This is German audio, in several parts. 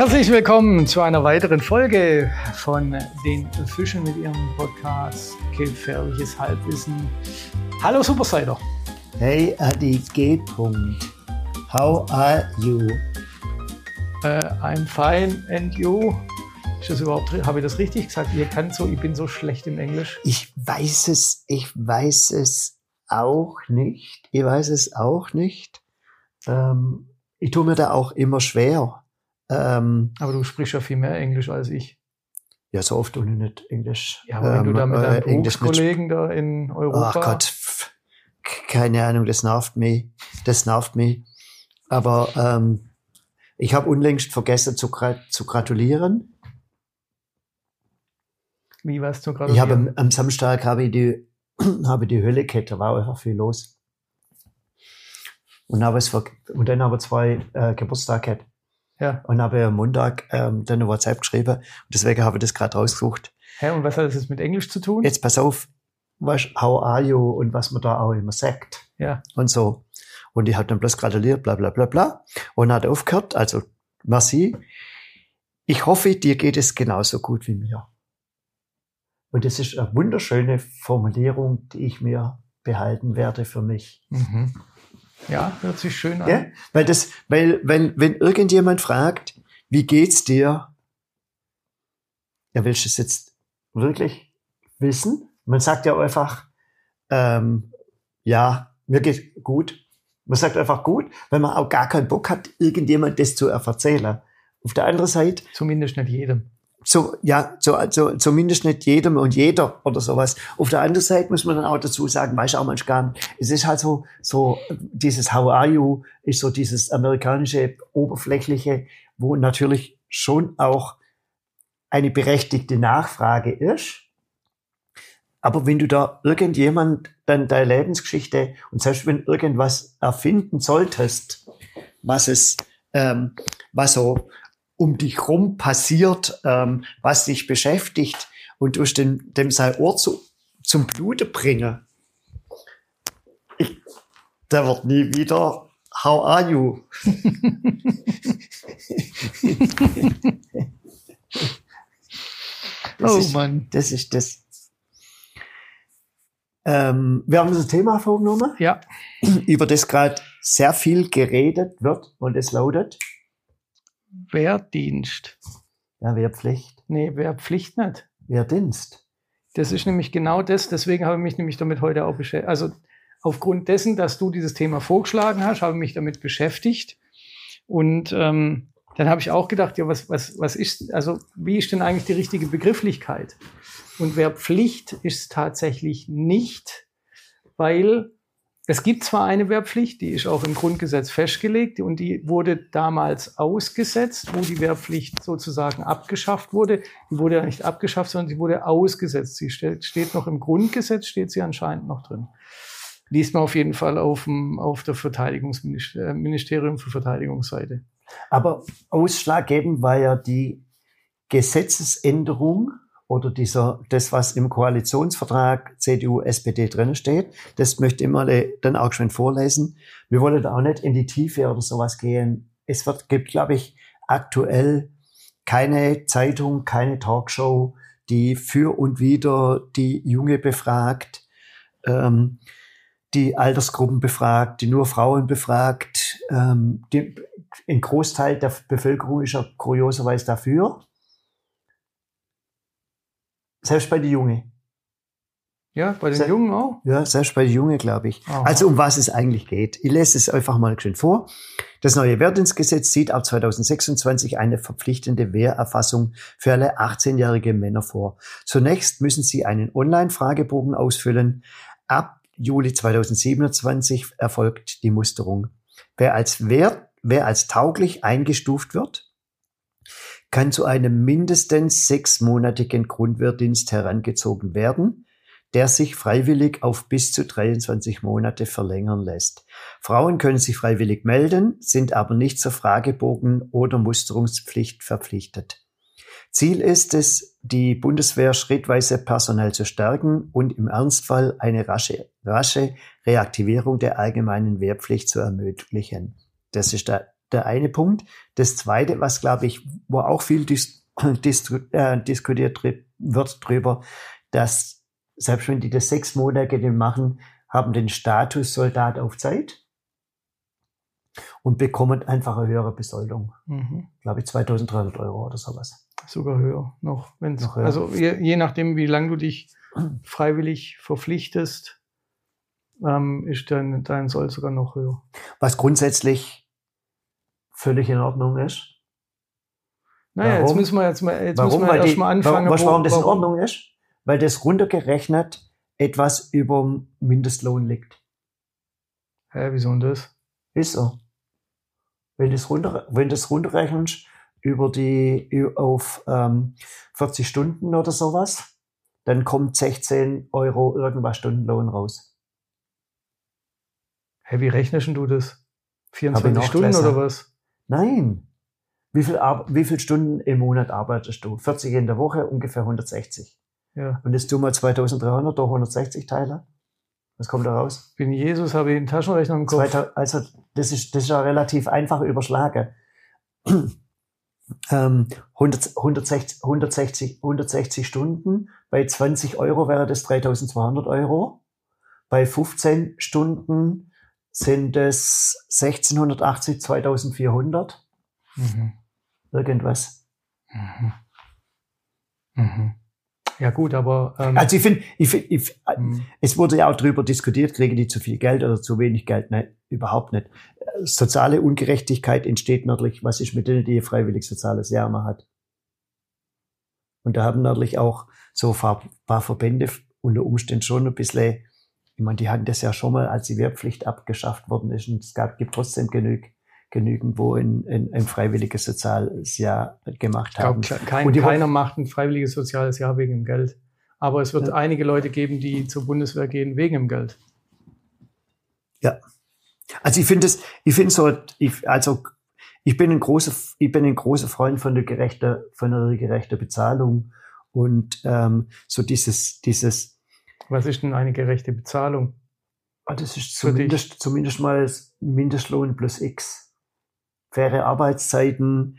Herzlich willkommen zu einer weiteren Folge von den Fischen mit ihrem Podcast Gefährliches Halbwissen. Hallo Supersider. Hey Adi G. How are you? I'm fine and you? Ist das überhaupt, habe ich das richtig gesagt? Ich bin so schlecht im Englisch. Ich weiß es auch nicht. Ich tue mir da auch immer schwer. Aber du sprichst ja viel mehr Englisch als ich. Ja, so oft tue ich nicht Englisch. Ja, aber wenn du da mit deinen Berufskollegen da in Europa... Ach Gott, keine Ahnung, das nervt mich. Aber ich habe unlängst vergessen zu gratulieren. Wie war's zu gratulieren? Am Samstag habe ich die Hölle gehabt, da war einfach viel los. Und dann habe ich 2 Geburtstage gehabt. Ja. Und habe am Montag dann eine WhatsApp geschrieben. Und deswegen habe ich das gerade rausgesucht. Hä, und was hat das jetzt mit Englisch zu tun? Jetzt pass auf, weißt, how are you? Und was man da auch immer sagt. Ja. Und so. Und ich habe dann bloß gratuliert, bla bla bla bla. Und hat aufgehört, also merci. Ich hoffe, dir geht es genauso gut wie mir. Und das ist eine wunderschöne Formulierung, die ich mir behalten werde für mich. Mhm. Ja, hört sich schön an. Ja? Weil wenn irgendjemand fragt, wie geht's dir? Ja, willst du es jetzt wirklich wissen? Man sagt ja einfach, ja, mir geht's gut. Man sagt einfach gut, weil man auch gar keinen Bock hat, irgendjemand das zu erzählen. Auf der anderen Seite. Zumindest nicht jedem. Zumindest nicht jedem und jeder oder sowas. Auf der anderen Seite muss man dann auch dazu sagen, weiß auch manchmal, es ist halt so dieses How are you ist so dieses amerikanische, oberflächliche, wo natürlich schon auch eine berechtigte Nachfrage ist. Aber wenn du da irgendjemand dann deine Lebensgeschichte und selbst wenn irgendwas erfinden solltest, was so um dich rum passiert, was dich beschäftigt und durch dem sein Ohr zum Blute bringen. Da wird nie wieder How are you? Mann. Das ist das. Wir haben das Thema vorgenommen, ja, über das gerade sehr viel geredet wird und es lautet Wehrdienst. Ja, Wehrpflicht. Nee, Wehrpflicht nicht. Wehrdienst. Das ist nämlich genau das, deswegen habe ich mich nämlich damit heute auch beschäftigt. Also aufgrund dessen, dass du dieses Thema vorgeschlagen hast, habe ich mich damit beschäftigt. Und dann habe ich auch gedacht, ja, was ist, also wie ist denn eigentlich die richtige Begrifflichkeit? Und Wehrpflicht ist tatsächlich nicht, weil es gibt zwar eine Wehrpflicht, die ist auch im Grundgesetz festgelegt und die wurde damals ausgesetzt, wo die Wehrpflicht sozusagen abgeschafft wurde. Die wurde ja nicht abgeschafft, sondern sie wurde ausgesetzt. Sie steht noch im Grundgesetz, steht sie anscheinend noch drin. Liest man auf jeden Fall auf der Ministerium für Verteidigungsseite. Aber ausschlaggebend war ja die Gesetzesänderung oder das, was im Koalitionsvertrag CDU, SPD drin steht, das möchte ich mal dann auch schon vorlesen. Wir wollen da auch nicht in die Tiefe oder sowas gehen. Gibt, glaube ich, aktuell keine Zeitung, keine Talkshow, die für und wider die Junge befragt, die Altersgruppen befragt, die nur Frauen befragt. Ein Großteil der Bevölkerung ist ja kurioserweise dafür. Selbst bei den Jungen. Ja, bei den Jungen auch? Ja, selbst bei den Jungen, glaube ich. Aha. Also um was es eigentlich geht. Ich lese es einfach mal schön vor. Das neue Wehrdienstgesetz sieht ab 2026 eine verpflichtende Wehrerfassung für alle 18-jährige Männer vor. Zunächst müssen sie einen Online-Fragebogen ausfüllen. Ab Juli 2027 erfolgt die Musterung. Wer als tauglich eingestuft wird, kann zu einem mindestens 6-monatigen Grundwehrdienst herangezogen werden, der sich freiwillig auf bis zu 23 Monate verlängern lässt. Frauen können sich freiwillig melden, sind aber nicht zur Fragebogen- oder Musterungspflicht verpflichtet. Ziel ist es, die Bundeswehr schrittweise personell zu stärken und im Ernstfall eine rasche Reaktivierung der allgemeinen Wehrpflicht zu ermöglichen. Das ist der der eine Punkt. Das zweite, was glaube ich, wo auch viel diskutiert wird drüber, dass selbst wenn die das 6 Monate machen, haben den Status Soldat auf Zeit und bekommen einfach eine höhere Besoldung. Glaube ich 2.300 € oder sowas. Sogar höher noch. Noch höher. Also je nachdem, wie lange du dich freiwillig verpflichtest, ist dein Soll sogar noch höher. Was grundsätzlich völlig in Ordnung ist. Naja, warum? Jetzt müssen wir erstmal anfangen. Warum das in Ordnung ist? Weil das runtergerechnet etwas über dem Mindestlohn liegt. Hä, wieso denn das? Ist so. Wenn du es runterrechnest auf 40 Stunden oder sowas, dann kommt 16 € irgendwas Stundenlohn raus. Hä, wie rechnest du das? 24 Stunden oder was? Nein. Wie viel Stunden im Monat arbeitest du? 40 in der Woche, ungefähr 160. Ja. Und jetzt tun wir 2.300 durch 160 teilen. Was kommt da raus? Bin Jesus, habe ich einen Taschenrechner im Kopf. Also das ist ja relativ einfach überschlagen. 160 Stunden, bei 20 € wäre das 3.200 €. Bei 15 Stunden sind es 1.680, 2.400. Irgendwas. Ja gut, aber also ich finde, es wurde ja auch darüber diskutiert, kriegen die zu viel Geld oder zu wenig Geld? Nein, überhaupt nicht. Soziale Ungerechtigkeit entsteht natürlich, was ist mit denen, die freiwillig soziales Jahr mal hat. Und da haben natürlich auch so ein paar Verbände unter Umständen schon ein bisschen, ich meine, die hatten das ja schon mal, als die Wehrpflicht abgeschafft worden ist, und es gibt trotzdem genügend, wo ein freiwilliges soziales Jahr gemacht haben. Ich glaube, keiner macht ein freiwilliges soziales Jahr wegen dem Geld. Aber es wird einige Leute geben, die zur Bundeswehr gehen wegen dem Geld. Ja. Also ich bin ein großer Freund von einer gerechten Bezahlung und so dieses. Was ist denn eine gerechte Bezahlung? Das ist zumindest mal Mindestlohn plus X. Faire Arbeitszeiten,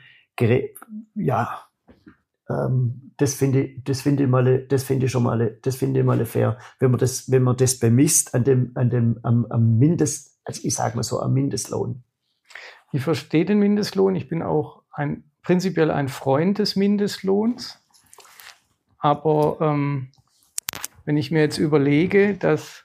das finde ich mal fair, wenn man das bemisst am Mindestlohn. Ich verstehe den Mindestlohn. Ich bin auch prinzipiell ein Freund des Mindestlohns. Aber wenn ich mir jetzt überlege, dass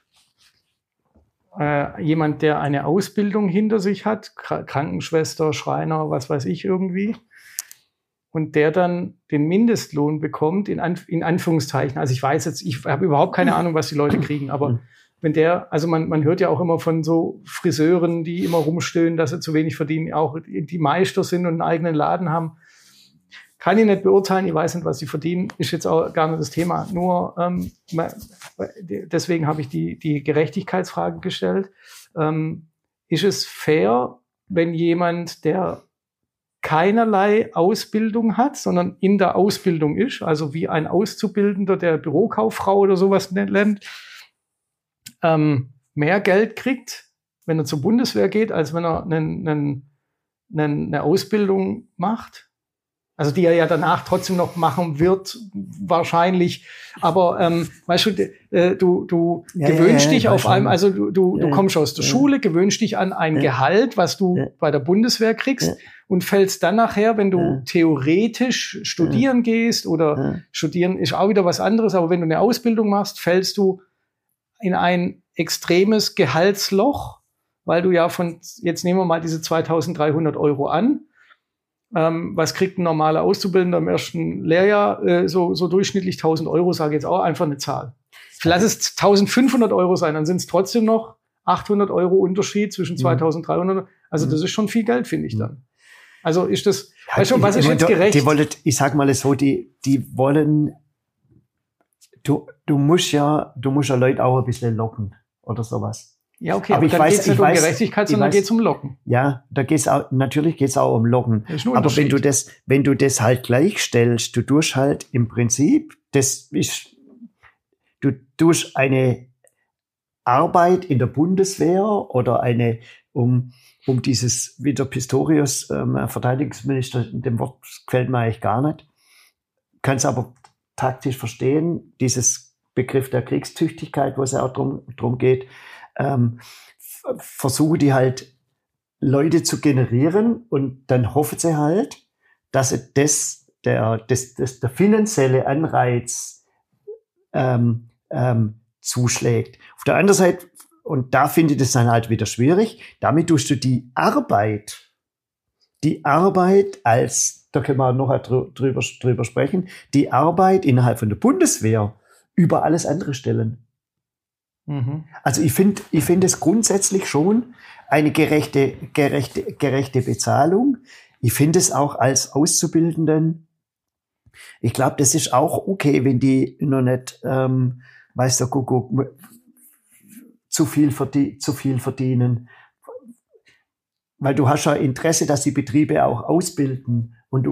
jemand, der eine Ausbildung hinter sich hat, Krankenschwester, Schreiner, was weiß ich irgendwie, und der dann den Mindestlohn bekommt, in Anführungszeichen, also ich habe überhaupt keine Ahnung, was die Leute kriegen, aber wenn also man hört ja auch immer von so Friseuren, die immer rumstöhnen, dass sie zu wenig verdienen, auch die Meister sind und einen eigenen Laden haben. Kann ich nicht beurteilen, ich weiß nicht, was sie verdienen, ist jetzt auch gar nicht das Thema. Nur deswegen habe ich die Gerechtigkeitsfrage gestellt. Ist es fair, wenn jemand, der keinerlei Ausbildung hat, sondern in der Ausbildung ist, also wie ein Auszubildender der Bürokauffrau oder sowas nennt, mehr Geld kriegt, wenn er zur Bundeswehr geht, als wenn er eine Ausbildung macht? Also die er ja danach trotzdem noch machen wird, wahrscheinlich. Aber weißt du gewöhnst dich auf einmal, also du kommst aus der Schule, gewöhnst dich an ein Gehalt, was du bei der Bundeswehr kriegst und fällst dann nachher, wenn du theoretisch studieren gehst oder studieren ist auch wieder was anderes, aber wenn du eine Ausbildung machst, fällst du in ein extremes Gehaltsloch, weil du ja jetzt nehmen wir mal diese 2.300 € an. Was kriegt ein normaler Auszubildender im ersten Lehrjahr? So durchschnittlich 1.000 €, sage ich jetzt auch einfach eine Zahl. Lass es 1.500 € sein, dann sind es trotzdem noch 800 € Unterschied zwischen 2.300. Also das ist schon viel Geld, finde ich dann. Also ist das, weißt du, was ist jetzt gerecht? Ich sag mal so, die wollen, du musst ja Leute auch ein bisschen locken oder sowas. Ja, okay, aber dann geht es nicht um Gerechtigkeit, sondern geht es um Locken. Ja, natürlich geht's auch um Locken. Aber wenn du das halt gleichstellst, du tust halt im Prinzip, du tust eine Arbeit in der Bundeswehr oder um dieses, wie der Pistorius, Verteidigungsminister, dem Wort gefällt mir eigentlich gar nicht, kann es aber taktisch verstehen, dieses Begriff der Kriegstüchtigkeit, wo es ja auch drum geht, versuchen die halt Leute zu generieren und dann hoffen sie halt, dass sie der finanzielle Anreiz zuschlägt. Auf der anderen Seite, und da finde ich das dann halt wieder schwierig, damit tust du die Arbeit als, da können wir noch drüber sprechen, die Arbeit innerhalb von der Bundeswehr über alles andere stellen. Mhm. Also ich finde es grundsätzlich schon eine gerechte Bezahlung. Ich finde es auch als Auszubildenden, ich glaube, das ist auch okay, wenn die noch nicht, weiß der Kuckuck, zu viel verdienen. Weil du hast ja Interesse, dass die Betriebe auch ausbilden und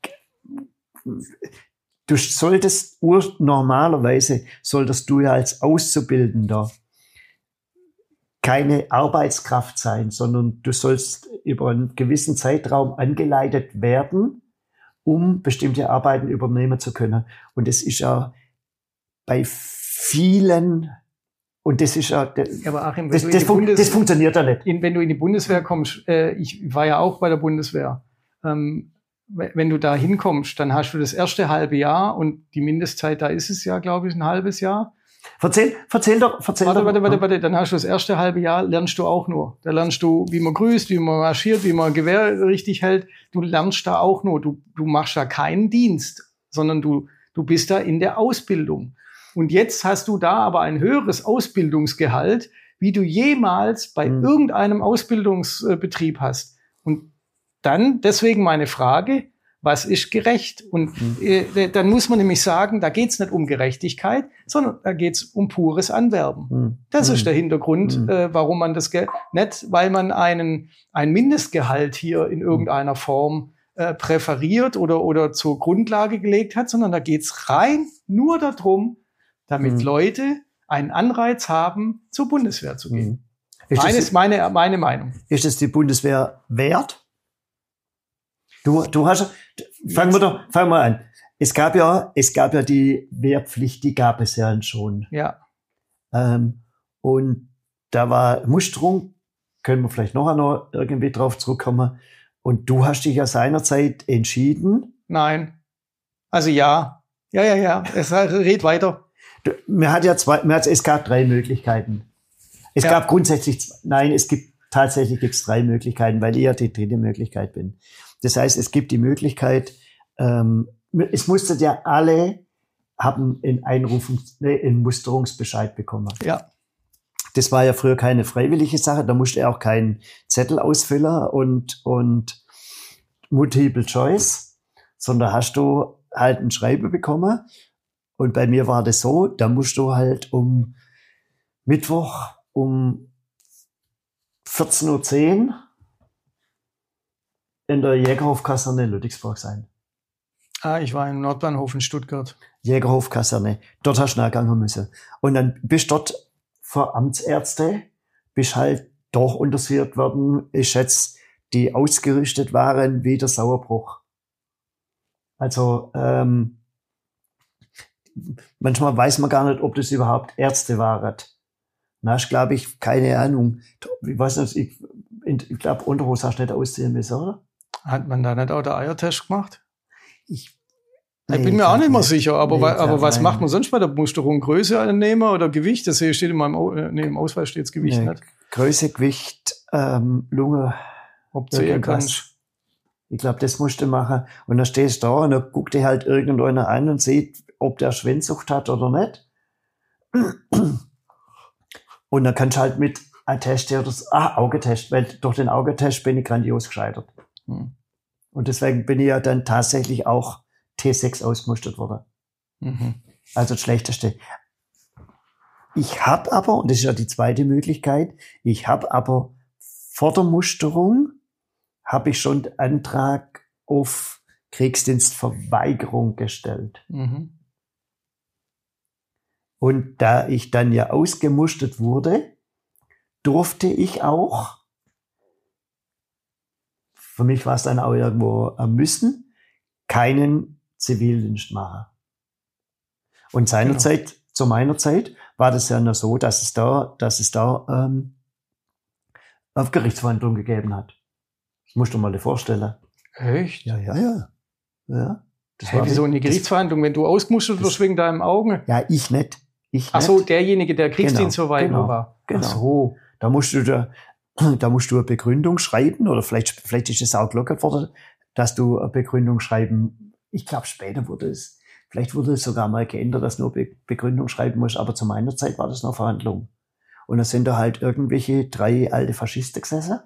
du solltest normalerweise du ja als Auszubildender keine Arbeitskraft sein, sondern du sollst über einen gewissen Zeitraum angeleitet werden, um bestimmte Arbeiten übernehmen zu können. Und das ist ja bei vielen, und das ist ja, aber Achim, das funktioniert ja nicht. Wenn du in die Bundeswehr kommst, ich war ja auch bei der Bundeswehr, wenn du da hinkommst, dann hast du das erste halbe Jahr und die Mindestzeit, da ist es ja, glaube ich, ein halbes Jahr. Erzähl doch. Warte, dann hast du das erste halbe Jahr, lernst du auch nur. Da lernst du, wie man grüßt, wie man marschiert, wie man ein Gewehr richtig hält. Du lernst da auch nur. Du machst da keinen Dienst, sondern du bist da in der Ausbildung. Und jetzt hast du da aber ein höheres Ausbildungsgehalt, wie du jemals bei irgendeinem Ausbildungsbetrieb hast. Und dann, deswegen meine Frage, was ist gerecht? Und dann muss man nämlich sagen, da geht's nicht um Gerechtigkeit, sondern da geht's um pures Anwerben. Das ist der Hintergrund, warum man das nicht, weil man ein Mindestgehalt hier in irgendeiner Form präferiert oder zur Grundlage gelegt hat, sondern da geht's rein nur darum, damit Leute einen Anreiz haben, zur Bundeswehr zu gehen. Meine Meinung. Ist es die Bundeswehr wert? Du hast, fangen wir an. Es gab ja die Wehrpflicht, die gab es ja schon. Ja. Und da war Musterung, können wir vielleicht noch irgendwie drauf zurückkommen. Und du hast dich ja seinerzeit entschieden. Nein. Also ja. Ja. Red weiter. Es gab 3 Möglichkeiten. Es gibt tatsächlich 3 Möglichkeiten, weil ich ja die 3. Möglichkeit bin. Das heißt, es gibt die Möglichkeit, es mussten ja alle haben einen Musterungsbescheid bekommen. Ja. Das war ja früher keine freiwillige Sache, da musste er auch keinen Zettel ausfüllen und Multiple Choice, sondern hast du halt ein Schreiben bekommen. Und bei mir war das so, da musst du halt Mittwoch um 14:10 Uhr in der Jägerhofkaserne in Ludwigsburg sein. Ich war im Nordbahnhof in Stuttgart. Jägerhofkaserne. Dort hast du nachgegangen müssen. Und dann bist dort vor Amtsärzte, bist halt doch untersucht worden. Ich schätze, die ausgerüstet waren wie der Sauerbruch. Also, manchmal weiß man gar nicht, ob das überhaupt Ärzte waren. Na, ich glaube, keine Ahnung. Ich weiß nicht, ich glaube, Unterhose hast du nicht ausziehen müssen, oder? Hat man da nicht auch den Eiertest gemacht? Ich Nee, bin mir auch nicht mehr sicher, aber was nein. macht man sonst bei der Musterung? Größe annehmen oder Gewicht? Das hier steht in meinem im Ausweis steht das Gewicht nicht. Größe, Gewicht, Lunge. Ob du zählen kannst. Ich glaube, das musst du machen. Und dann stehst du da und dann guckt dir halt irgendeiner an und sieht, ob der Schwindsucht hat oder nicht. Und dann kannst du halt mit einem Test oder Augetest, weil durch den Augetest bin ich grandios gescheitert. Und deswegen bin ich ja dann tatsächlich auch T6 ausgemustert worden. Also das Schlechteste. Ich habe aber, und das ist ja die zweite Möglichkeit, vor der Musterung habe ich schon den Antrag auf Kriegsdienstverweigerung gestellt. Und da ich dann ja ausgemustert wurde, durfte ich auch, für mich war es dann auch irgendwo ein Müssen, keinen Zivildienst machen. Und zu meiner Zeit, war das ja noch so, dass es da auf Gerichtsverhandlungen gegeben hat. Das musst du mal vorstellen. Echt? Ja. Das Hey, wieso eine Gerichtsverhandlung, wenn du ausgemustert wirst wegen deinem Augen? Ja, ich nicht. Ach so, derjenige, der Kriegsdienstverweigerer war. Genau. Ach so. Da musst du eine Begründung schreiben, oder vielleicht ist es auch gelockert worden, dass du eine Begründung schreiben. Ich glaube, später wurde es sogar mal geändert, dass du nur Begründung schreiben musst, aber zu meiner Zeit war das noch Verhandlung. Und da sind da halt irgendwelche 3 alte Faschisten gesessen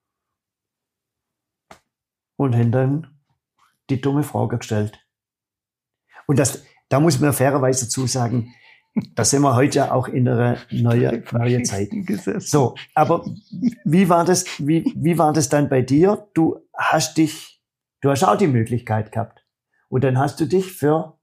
und haben dann die dumme Frage gestellt. Und da muss man fairerweise dazu sagen, da sind wir heute ja auch in einer neuen Zeit. So, aber wie war das dann bei dir? Du hast auch die Möglichkeit gehabt. Und dann hast du dich für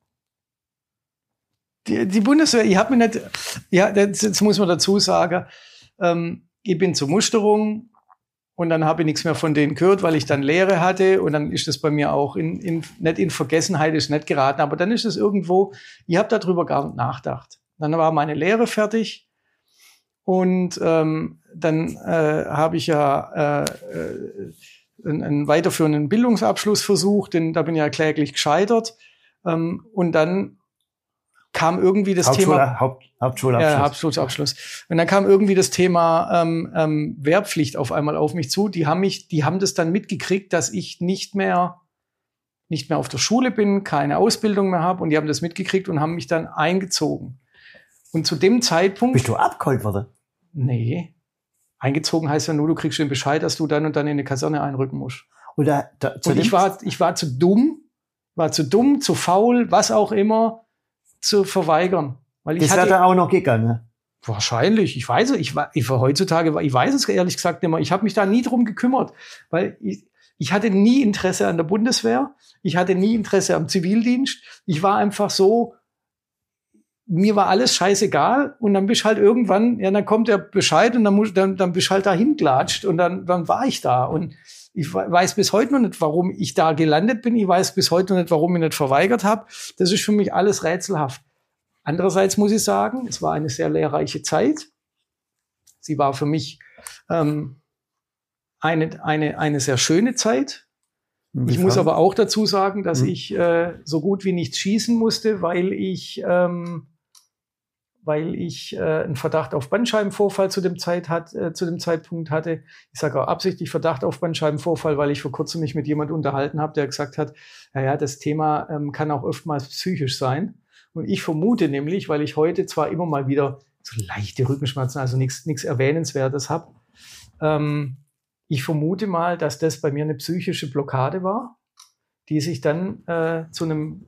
die Bundeswehr, ich habe mir nicht, ja, jetzt muss man dazu sagen, ich bin zur Musterung und dann habe ich nichts mehr von denen gehört, weil ich dann Lehre hatte und dann ist das bei mir auch nicht in Vergessenheit, ist nicht geraten, aber dann ist es irgendwo, ich habe darüber gar nicht nachgedacht. Dann war meine Lehre fertig und dann habe ich ja einen weiterführenden Bildungsabschluss versucht, da bin ich ja kläglich gescheitert und dann kam irgendwie das Thema Hauptschulabschluss. Und dann kam irgendwie das Thema Wehrpflicht auf einmal auf mich zu. Die haben das dann mitgekriegt, dass ich nicht mehr auf der Schule bin, keine Ausbildung mehr habe und die haben das mitgekriegt und haben mich dann eingezogen. Und zu dem Zeitpunkt... Bist du abgeholt worden? Nee. Eingezogen heißt ja nur, du kriegst den Bescheid, dass du dann und dann in eine Kaserne einrücken musst. Und ich war zu dumm, zu faul, was auch immer, zu verweigern. Weil das hat er auch noch gegangen. Wahrscheinlich. Ich weiß es ehrlich gesagt nicht mehr. Ich habe mich da nie drum gekümmert, weil ich hatte nie Interesse an der Bundeswehr. Ich hatte nie Interesse am Zivildienst. Ich war einfach so, mir war alles scheißegal und dann bist halt irgendwann, ja, dann kommt der Bescheid und dann bist halt da hingelatscht und dann war ich da und ich weiß bis heute noch nicht, warum ich da gelandet bin. Ich weiß bis heute noch nicht, warum ich nicht verweigert habe. Das ist für mich alles rätselhaft. Andererseits muss ich sagen, es war eine sehr lehrreiche Zeit. Sie war für mich eine sehr schöne Zeit. Ich muss aber auch dazu sagen, dass ich so gut wie nichts schießen musste, weil ich einen Verdacht auf Bandscheibenvorfall zu dem Zeitpunkt hatte. Ich sage auch absichtlich Verdacht auf Bandscheibenvorfall, weil ich vor kurzem mich mit jemand unterhalten habe, der gesagt hat, naja, das Thema kann auch oftmals psychisch sein. Und ich vermute nämlich, weil ich heute zwar immer mal wieder so leichte Rückenschmerzen, also nichts Erwähnenswertes habe, ich vermute mal, dass das bei mir eine psychische Blockade war, die sich dann zu einem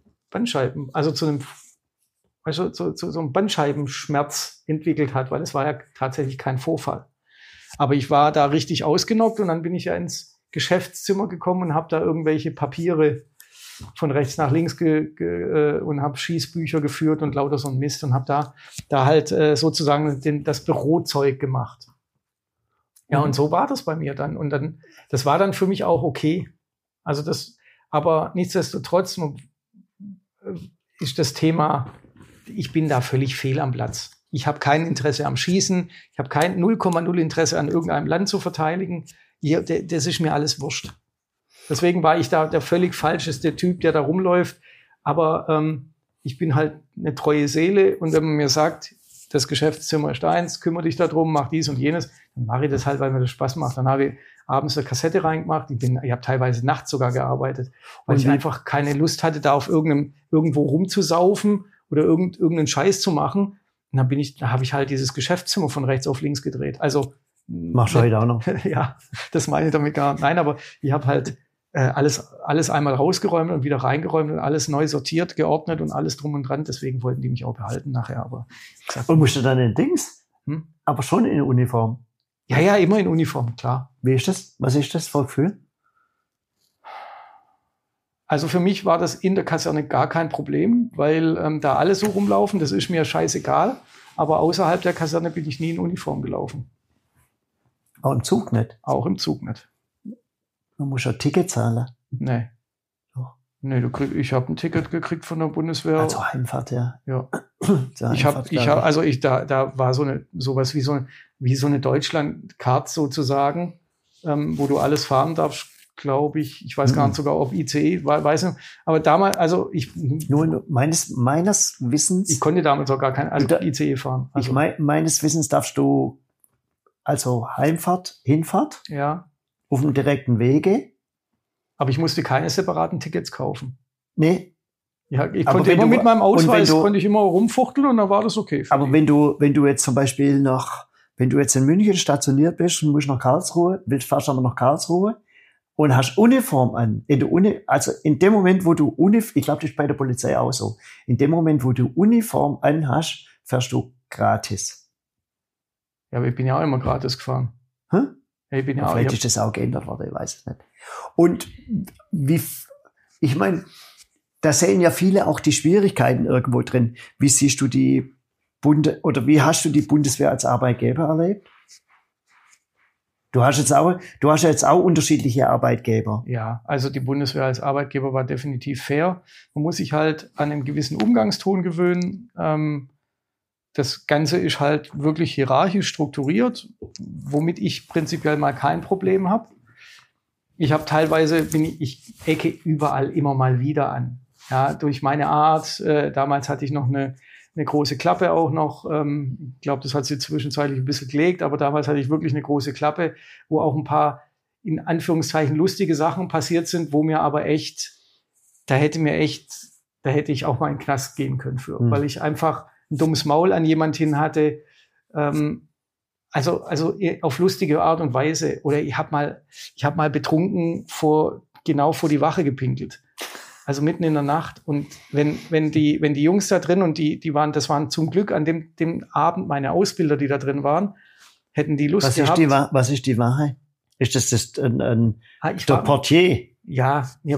Bandscheibenschmerz entwickelt hat, weil es war ja tatsächlich kein Vorfall. Aber ich war da richtig ausgenockt und dann bin ich ja ins Geschäftszimmer gekommen und habe da irgendwelche Papiere von rechts nach links und habe Schießbücher geführt und lauter so ein Mist und habe da halt sozusagen das Bürozeug gemacht. Ja, und so war das bei mir dann. Und dann, das war dann für mich auch okay. Also aber nichtsdestotrotz ist das Thema, ich bin da völlig fehl am Platz. Ich habe kein Interesse am Schießen. Ich habe kein 0,0 Interesse an irgendeinem Land zu verteidigen. Das ist mir alles wurscht. Deswegen war ich da der völlig falscheste Typ, der da rumläuft. Aber ich bin halt eine treue Seele. Und wenn man mir sagt, das Geschäftszimmer ist deins, kümmere dich darum, mach dies und jenes, dann mache ich das halt, weil mir das Spaß macht. Dann habe ich abends eine Kassette reingemacht. Ich habe teilweise nachts sogar gearbeitet, weil ich einfach keine Lust hatte, da auf irgendwo rumzusaufen oder irgendeinen Scheiß zu machen. Und dann habe ich halt dieses Geschäftszimmer von rechts auf links gedreht. Also machst du heute auch noch? Ja, das meine ich damit gar nicht. Nein, aber ich habe halt alles einmal rausgeräumt und wieder reingeräumt und alles neu sortiert, geordnet und alles drum und dran. Deswegen wollten die mich auch behalten nachher. Aber und musst du dann in Dings? Aber schon in Uniform? Ja, immer in Uniform, klar. Wie ist das? Was ist das für ein Gefühl? Also für mich war das in der Kaserne gar kein Problem, weil da alle so rumlaufen, das ist mir scheißegal. Aber außerhalb der Kaserne bin ich nie in Uniform gelaufen. Auch im Zug nicht? Auch im Zug nicht. Man muss ja ein Ticket zahlen. Nee. Doch. Nee, ich habe ein Ticket gekriegt von der Bundeswehr. Also Heimfahrt, ja. Ja. Heimfahrt, Da war sowas wie so eine Deutschland-Card sozusagen, wo du alles fahren darfst, glaube ich. Ich weiß gar nicht sogar, ob ICE, weiß nicht. Aber damals, also nur meines Wissens. Ich konnte damals auch gar kein ICE fahren. Also, meines Wissens darfst du also Heimfahrt, Hinfahrt. Ja. Auf dem direkten Wege. Aber ich musste keine separaten Tickets kaufen. Nee. Ja, ich konnte immer mit meinem Ausweis konnte ich immer rumfuchteln und dann war das okay. Aber wenn du jetzt zum Beispiel wenn du jetzt in München stationiert bist und musst nach Karlsruhe, fährst aber nach Karlsruhe und hast Uniform an, also in dem Moment, wo du ich glaube, das ist bei der Polizei auch so, in dem Moment, wo du Uniform an hast, fährst du gratis. Ja, aber ich bin ja auch immer gratis gefahren. Hm? Vielleicht ist das auch geändert worden, ich weiß es nicht. Und ich meine, da sehen ja viele auch die Schwierigkeiten irgendwo drin. Wie siehst du wie hast du die Bundeswehr als Arbeitgeber erlebt? Du hast ja jetzt auch unterschiedliche Arbeitgeber. Ja, also die Bundeswehr als Arbeitgeber war definitiv fair. Man muss sich halt an einen gewissen Umgangston gewöhnen. Das Ganze ist halt wirklich hierarchisch strukturiert, womit ich prinzipiell mal kein Problem habe. Ich habe teilweise, ich ecke überall immer mal wieder an. Ja, durch meine Art. Damals hatte ich noch eine große Klappe auch noch. Ich glaube, das hat sich zwischenzeitlich ein bisschen gelegt, aber damals hatte ich wirklich eine große Klappe, wo auch ein paar, in Anführungszeichen, lustige Sachen passiert sind, wo mir aber echt, da hätte ich auch mal in den Knast gehen können für, weil ich einfach ein dummes Maul an jemand hin hatte, also auf lustige Art und Weise. Oder ich hab mal betrunken genau vor die Wache gepinkelt. Also mitten in der Nacht. Und wenn die Jungs da drin und das waren zum Glück an dem Abend meine Ausbilder, die da drin waren, hätten die Lust gehabt. Was ist die Wache? Ist das der Portier? Ja, wir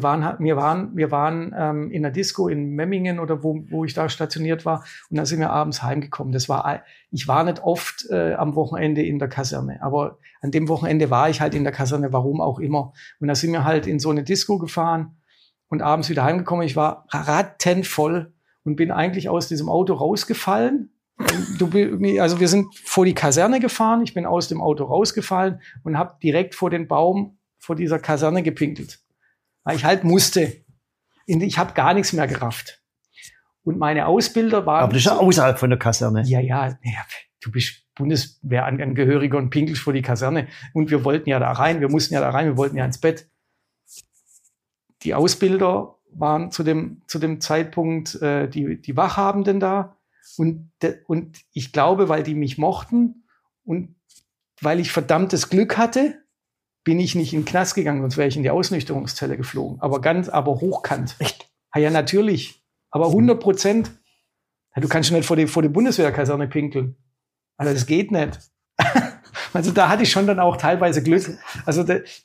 waren in der Disco in Memmingen oder wo ich da stationiert war, und da sind wir abends heimgekommen. Ich war nicht oft am Wochenende in der Kaserne, aber an dem Wochenende war ich halt in der Kaserne, warum auch immer. Und da sind wir halt in so eine Disco gefahren und abends wieder heimgekommen. Ich war rattenvoll und bin eigentlich aus diesem Auto rausgefallen. Also wir sind vor die Kaserne gefahren, ich bin aus dem Auto rausgefallen und habe direkt vor den Baum vor dieser Kaserne gepinkelt. Weil ich halt musste. Ich habe gar nichts mehr gerafft. Und meine Ausbilder waren... Aber das ist ja außerhalb von der Kaserne. Ja, du bist Bundeswehrangehöriger und pinkelst vor die Kaserne. Und wir wollten ja da rein, wir wollten ja ins Bett. Die Ausbilder waren zu dem Zeitpunkt die Wachhabenden da. Und ich glaube, weil die mich mochten und weil ich verdammtes Glück hatte, bin ich nicht in den Knast gegangen, sonst wäre ich in die Ausnüchterungszelle geflogen. Aber hochkant. Echt? Ja, natürlich. Aber 100%. Ja, du kannst schon nicht vor die Bundeswehrkaserne pinkeln. Also das geht nicht. Also da hatte ich schon dann auch teilweise Glück. Also ich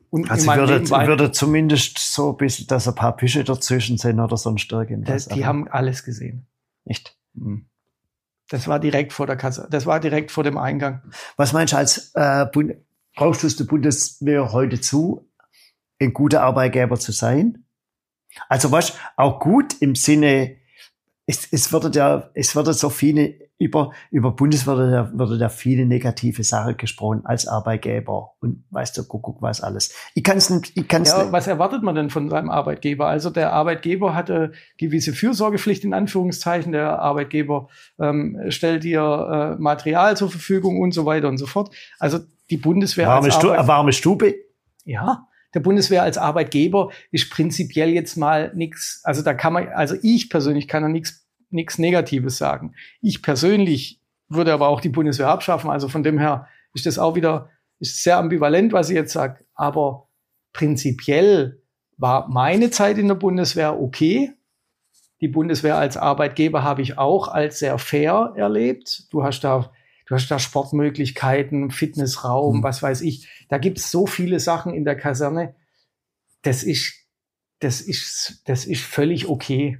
würde zumindest so ein bisschen, dass ein paar Fische dazwischen sind oder sonst irgendwas. Die haben alles gesehen. Echt? Das war direkt vor der Kasse. Das war direkt vor dem Eingang. Was meinst du als brauchst du es der Bundeswehr heute zu, ein guter Arbeitgeber zu sein? Also was auch gut im Sinne, es wird so viele über Bundeswehr wird ja viele negative Sachen gesprochen als Arbeitgeber und weißt du, guck was alles. Ich kann's nicht. Was erwartet man denn von seinem Arbeitgeber? Also der Arbeitgeber hat eine gewisse Fürsorgepflicht in Anführungszeichen. Der Arbeitgeber stellt dir Material zur Verfügung und so weiter und so fort. Also die Bundeswehr warme Stube. Ja. Der Bundeswehr als Arbeitgeber ist prinzipiell jetzt mal nichts, ich persönlich kann da nichts Negatives sagen. Ich persönlich würde aber auch die Bundeswehr abschaffen, also von dem her ist das auch wieder, ist sehr ambivalent, was ich jetzt sage, aber prinzipiell war meine Zeit in der Bundeswehr okay. Die Bundeswehr als Arbeitgeber habe ich auch als sehr fair erlebt. Du hast da Sportmöglichkeiten, Fitnessraum, was weiß ich. Da gibt's so viele Sachen in der Kaserne. Das ist das ist völlig okay.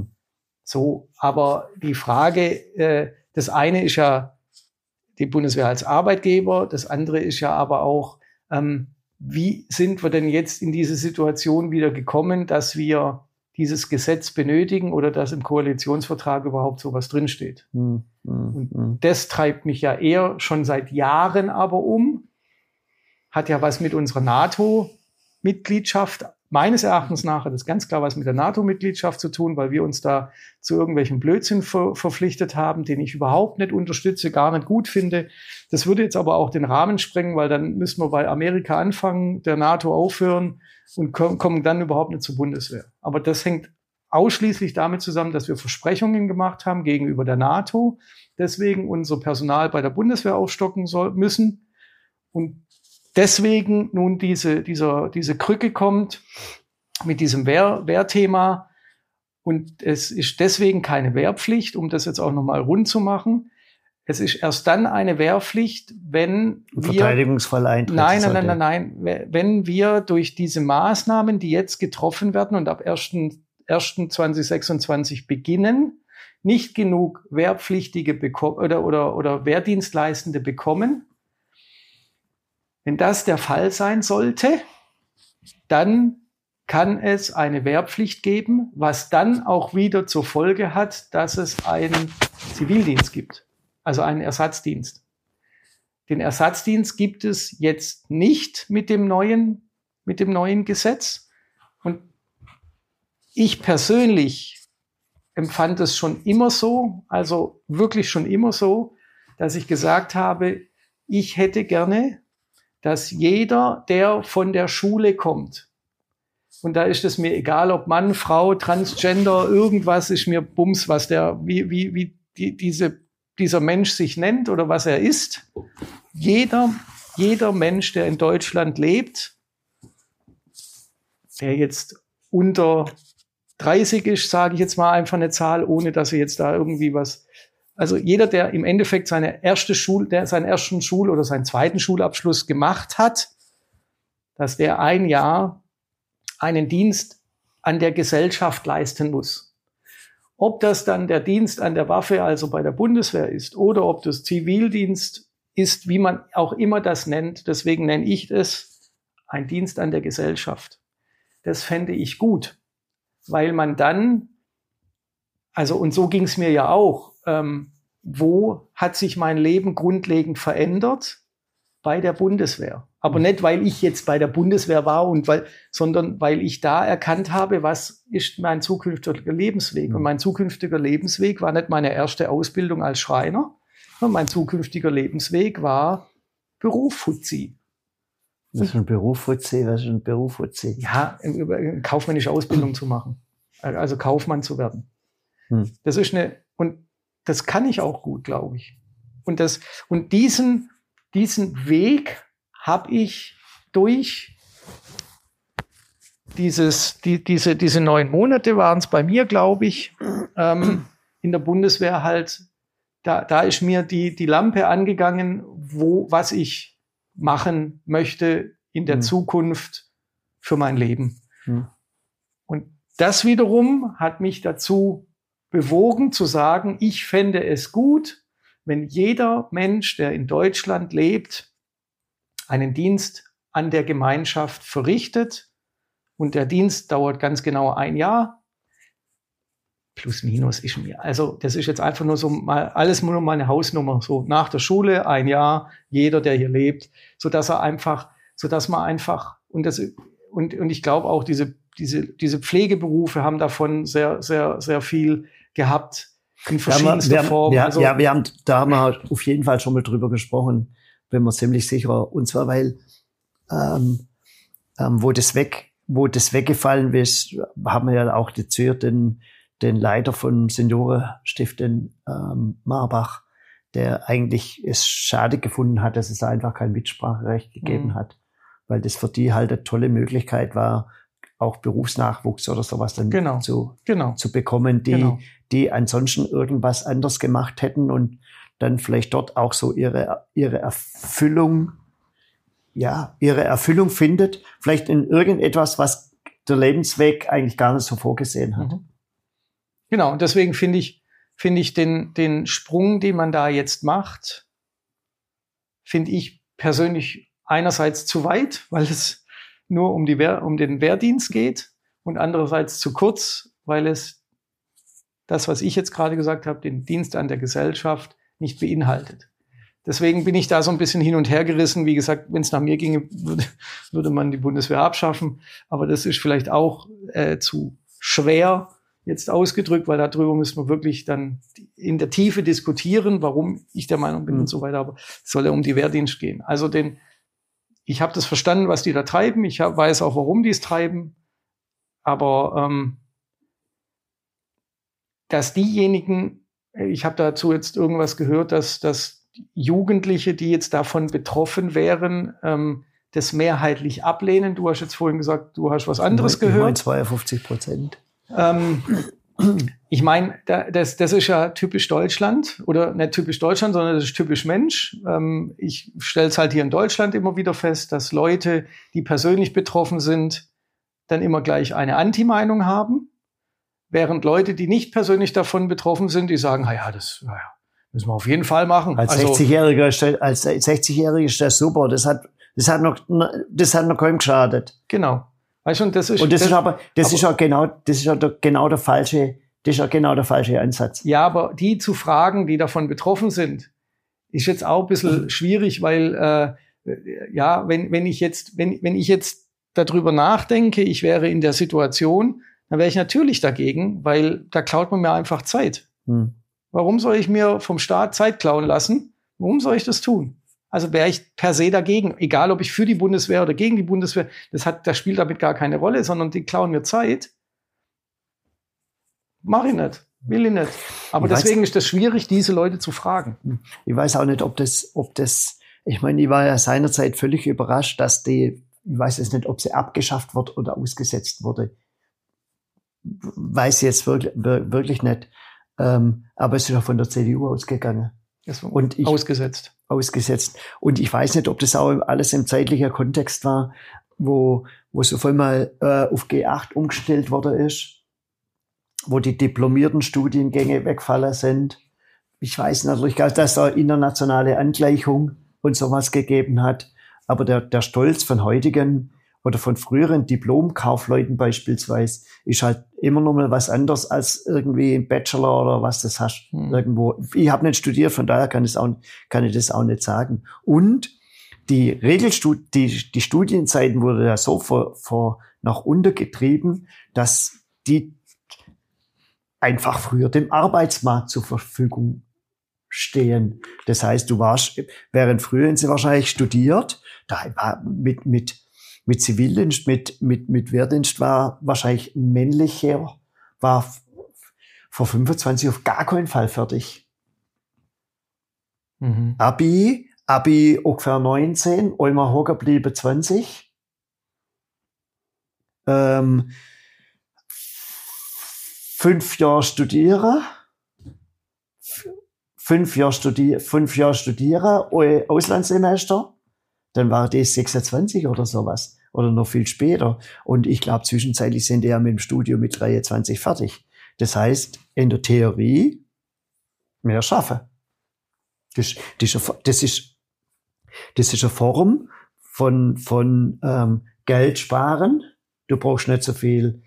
So, aber die Frage, das eine ist ja die Bundeswehr als Arbeitgeber, das andere ist ja aber auch, wie sind wir denn jetzt in diese Situation wieder gekommen, dass wir dieses Gesetz benötigen oder dass im Koalitionsvertrag überhaupt sowas drinsteht. Und das treibt mich ja eher schon seit Jahren aber um, hat ja was mit unserer NATO-Mitgliedschaft meines Erachtens nach hat es ganz klar was mit der NATO-Mitgliedschaft zu tun, weil wir uns da zu irgendwelchen Blödsinn verpflichtet haben, den ich überhaupt nicht unterstütze, gar nicht gut finde. Das würde jetzt aber auch den Rahmen sprengen, weil dann müssen wir bei Amerika anfangen, der NATO aufhören und kommen dann überhaupt nicht zur Bundeswehr. Aber das hängt ausschließlich damit zusammen, dass wir Versprechungen gemacht haben gegenüber der NATO, deswegen unser Personal bei der Bundeswehr aufstocken müssen und deswegen nun diese Krücke kommt mit diesem Wehrthema. Und es ist deswegen keine Wehrpflicht, um das jetzt auch nochmal rund zu machen. Es ist erst dann eine Wehrpflicht, wenn wir... Verteidigungsfall eintritt. Nein. Wenn wir durch diese Maßnahmen, die jetzt getroffen werden und ab 1.1.2026 beginnen, nicht genug Wehrpflichtige oder Wehrdienstleistende bekommen. Wenn das der Fall sein sollte, dann kann es eine Wehrpflicht geben, was dann auch wieder zur Folge hat, dass es einen Zivildienst gibt, also einen Ersatzdienst. Den Ersatzdienst gibt es jetzt nicht mit dem neuen Gesetz. Und ich persönlich empfand es schon immer so, also wirklich schon immer so, dass ich gesagt habe, ich hätte gerne, dass jeder, der von der Schule kommt, und da ist es mir egal, ob Mann, Frau, Transgender, irgendwas ist mir Bums, was dieser Mensch sich nennt oder was er ist. Jeder Mensch, der in Deutschland lebt, der jetzt unter 30 ist, sage ich jetzt mal einfach eine Zahl, ohne dass er jetzt da irgendwie was. Also jeder, der im Endeffekt seinen ersten Schul- oder seinen zweiten Schulabschluss gemacht hat, dass der ein Jahr einen Dienst an der Gesellschaft leisten muss. Ob das dann der Dienst an der Waffe, also bei der Bundeswehr ist, oder ob das Zivildienst ist, wie man auch immer das nennt, deswegen nenne ich es ein Dienst an der Gesellschaft. Das fände ich gut, weil man dann, also und so ging es mir ja auch, wo hat sich mein Leben grundlegend verändert? Bei der Bundeswehr. Aber nicht, weil ich jetzt bei der Bundeswehr war sondern weil ich da erkannt habe, was ist mein zukünftiger Lebensweg. Und mein zukünftiger Lebensweg war nicht meine erste Ausbildung als Schreiner, sondern mein zukünftiger Lebensweg war Beruf Fuzzi. Was ist ein Beruf Fuzzi? Ja, eine kaufmännische Ausbildung zu machen. Also Kaufmann zu werden. Das ist und das kann ich auch gut, glaube ich. Und diesen Weg habe ich durch diese 9 Monate waren es bei mir, glaube ich, in der Bundeswehr halt, da ist mir die Lampe angegangen, was ich machen möchte in der Zukunft für mein Leben. Und das wiederum hat mich dazu bewogen zu sagen, ich fände es gut, wenn jeder Mensch, der in Deutschland lebt, einen Dienst an der Gemeinschaft verrichtet. Und der Dienst dauert ganz genau 1 Jahr. Plus, minus ist mir. Also, das ist jetzt einfach nur so mal, alles nur mal eine Hausnummer. So, nach der Schule 1 Jahr, jeder, der hier lebt, sodass man einfach, und ich glaube auch, diese Pflegeberufe haben davon sehr, sehr, sehr viel gehabt. In verschiedenster Form. Da haben wir auf jeden Fall schon mal drüber gesprochen, bin mir ziemlich sicher. Und zwar, weil, wo das weggefallen ist, haben wir ja auch den Leiter von Seniorenstift in Marbach, der eigentlich es schade gefunden hat, dass es einfach kein Mitspracherecht gegeben hat, weil das für die halt eine tolle Möglichkeit war, auch Berufsnachwuchs oder sowas dann zu bekommen, die ansonsten irgendwas anders gemacht hätten und dann vielleicht dort auch so ihre Erfüllung findet, vielleicht in irgendetwas, was der Lebensweg eigentlich gar nicht so vorgesehen hat. Genau, und deswegen finde ich den Sprung, den man da jetzt macht, finde ich persönlich einerseits zu weit, weil es nur um den Wehrdienst geht und andererseits zu kurz, weil es das, was ich jetzt gerade gesagt habe, den Dienst an der Gesellschaft nicht beinhaltet. Deswegen bin ich da so ein bisschen hin und her gerissen. Wie gesagt, wenn es nach mir ginge, würde man die Bundeswehr abschaffen. Aber das ist vielleicht auch zu schwer jetzt ausgedrückt, weil darüber müssen wir wirklich dann in der Tiefe diskutieren, warum ich der Meinung bin und so weiter. Aber es soll ja um die Wehrdienst gehen. Also ich habe das verstanden, was die da treiben. Ich weiß auch, warum die es treiben. Aber dass diejenigen, ich habe dazu jetzt irgendwas gehört, dass Jugendliche, die jetzt davon betroffen wären, das mehrheitlich ablehnen. Du hast jetzt vorhin gesagt, du hast was anderes gehört. Ich meine 52%. Ich meine, das ist ja typisch Deutschland oder nicht typisch Deutschland, sondern das ist typisch Mensch. Ich stelle es halt hier in Deutschland immer wieder fest, dass Leute, die persönlich betroffen sind, dann immer gleich eine Anti-Meinung haben, während Leute, die nicht persönlich davon betroffen sind, die sagen, das müssen wir auf jeden Fall machen. Als 60-Jähriger ist das super. Das hat noch keinem geschadet. Genau. Weißt du, und das ist ja genau der falsche Ansatz. Ja, aber die zu fragen, die davon betroffen sind, ist jetzt auch ein bisschen schwierig, weil wenn ich jetzt darüber nachdenke, ich wäre in der Situation, dann wäre ich natürlich dagegen, weil da klaut man mir einfach Zeit. Warum soll ich mir vom Staat Zeit klauen lassen? Warum soll ich das tun? Also wäre ich per se dagegen, egal ob ich für die Bundeswehr oder gegen die Bundeswehr, das spielt damit gar keine Rolle, sondern die klauen mir Zeit. Mach ich nicht, will ich nicht. Aber deswegen ist das schwierig, diese Leute zu fragen. Ich weiß auch nicht, ob das, ich meine, ich war ja seinerzeit völlig überrascht, dass ich weiß jetzt nicht, ob sie abgeschafft wird oder ausgesetzt wurde. Weiß ich jetzt wirklich nicht. Aber es ist ja von der CDU ausgegangen. Ausgesetzt. Und ich weiß nicht, ob das auch alles im zeitlichen Kontext war, wo es auf einmal auf G8 umgestellt worden ist, wo die diplomierten Studiengänge wegfallen sind. Ich weiß natürlich, dass da internationale Angleichung und sowas gegeben hat. Aber der Stolz von heutigen oder von früheren Diplom-Kaufleuten beispielsweise ist halt immer noch mal was anderes als irgendwie ein Bachelor oder was das hast irgendwo. Ich habe nicht studiert, von daher kann ich das auch nicht sagen. Und die Studienzeiten wurde ja so nach unten getrieben, dass die einfach früher dem Arbeitsmarkt zur Verfügung stehen. Das heißt, während früher sie wahrscheinlich studiert, da war mit Zivildienst, mit Wehrdienst war wahrscheinlich männlicher, war vor 25 auf gar keinen Fall fertig. Abi ungefähr 19, einmal hocker bliebe 20. 5 Jahre studieren. 5 Jahre studieren, Auslandssemester. Dann war das 26 oder sowas. Oder noch viel später. Und ich glaube, zwischenzeitlich sind die ja mit dem Studium mit 23 fertig. Das heißt, in der Theorie mehr schaffen. Das ist eine Form von Geld sparen. Du brauchst nicht so viel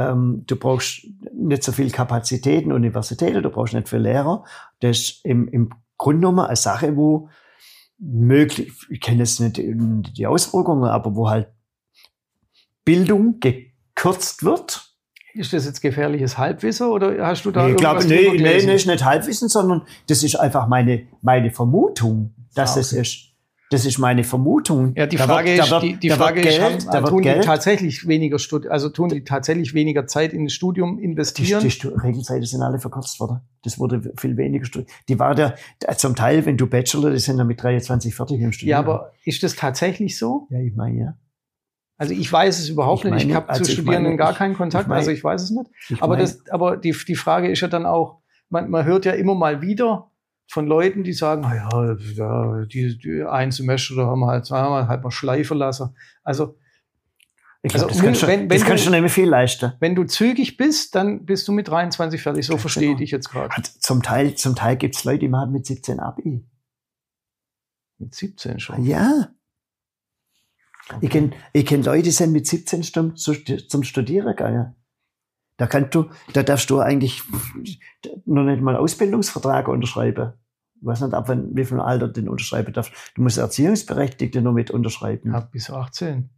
Kapazitäten, Universitäten, du brauchst nicht viel Lehrer. Das ist im Grunde genommen eine Sache, wo möglich, ich kenne jetzt nicht die Auswirkungen, aber wo halt Bildung gekürzt wird. Ist das jetzt gefährliches Halbwissen oder hast du da irgendwas gelesen? Nee, ist nicht Halbwissen, sondern das ist einfach meine Vermutung, dass es ist. Das ist meine Vermutung. Ja, die Frage ist, tun die tatsächlich weniger Zeit in das Studium investieren? Die Regelzeiten sind alle verkürzt worden. Das wurde viel weniger studiert. Die war zum Teil, wenn du Bachelor, die sind dann mit 23 fertig im Studium. Ja, aber ist das tatsächlich so? Ja, ich meine, ja. Also ich weiß es überhaupt nicht. Ich habe zu Studierenden gar keinen Kontakt, also ich weiß es nicht. Aber die Frage ist ja dann auch, man hört ja immer mal wieder von Leuten, die sagen, die ein Semester, da haben wir halt mal schleifen lassen. Also Ich glaube, das kannst du nicht mehr viel leisten. Wenn du zügig bist, dann bist du mit 23 fertig. So verstehe ich jetzt gerade. Zum Teil gibt's Leute, die machen mit 17 Abi. Mit 17 schon? Ja. Okay. Ich kenn Leute, die sind mit 17 zum Studieren gegangen. Da darfst du eigentlich noch nicht mal einen Ausbildungsvertrag unterschreiben. Ich weiß nicht, ab wie viel Alter du den unterschreiben darfst. Du musst Erziehungsberechtigte noch mit unterschreiben. Ja, bis 18.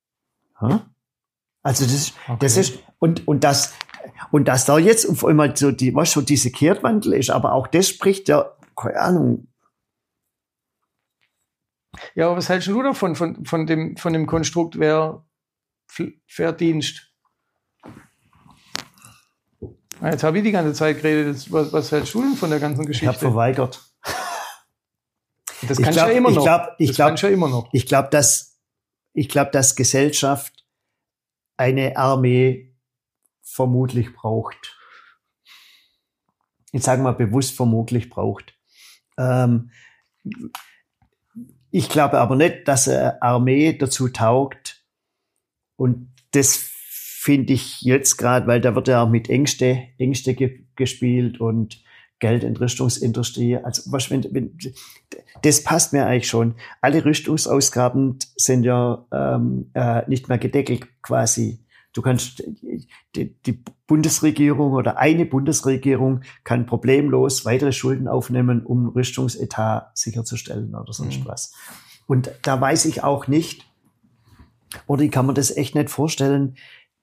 Also das ist und das da jetzt auf einmal so diese Kehrtwandel ist, aber auch das spricht ja, keine Ahnung. Ja, aber was hältst du davon, von dem Konstrukt, wer Verdienst? Jetzt habe ich die ganze Zeit geredet. Was hältst du denn von der ganzen Geschichte? Ich habe verweigert. Das kannst du ja immer noch. Ich glaube, dass Gesellschaft eine Armee vermutlich braucht. Ich sage mal bewusst vermutlich braucht. Ich glaube aber nicht, dass eine Armee dazu taugt. Und das finde ich jetzt gerade, weil da wird ja auch mit Ängste gespielt und Geldentrüstungsindustrie. Also das passt mir eigentlich schon. Alle Rüstungsausgaben sind ja nicht mehr gedeckelt quasi. Du kannst die Bundesregierung oder eine Bundesregierung kann problemlos weitere Schulden aufnehmen, um Rüstungsetat sicherzustellen oder sonst was. Und da weiß ich auch nicht, oder ich kann mir das echt nicht vorstellen,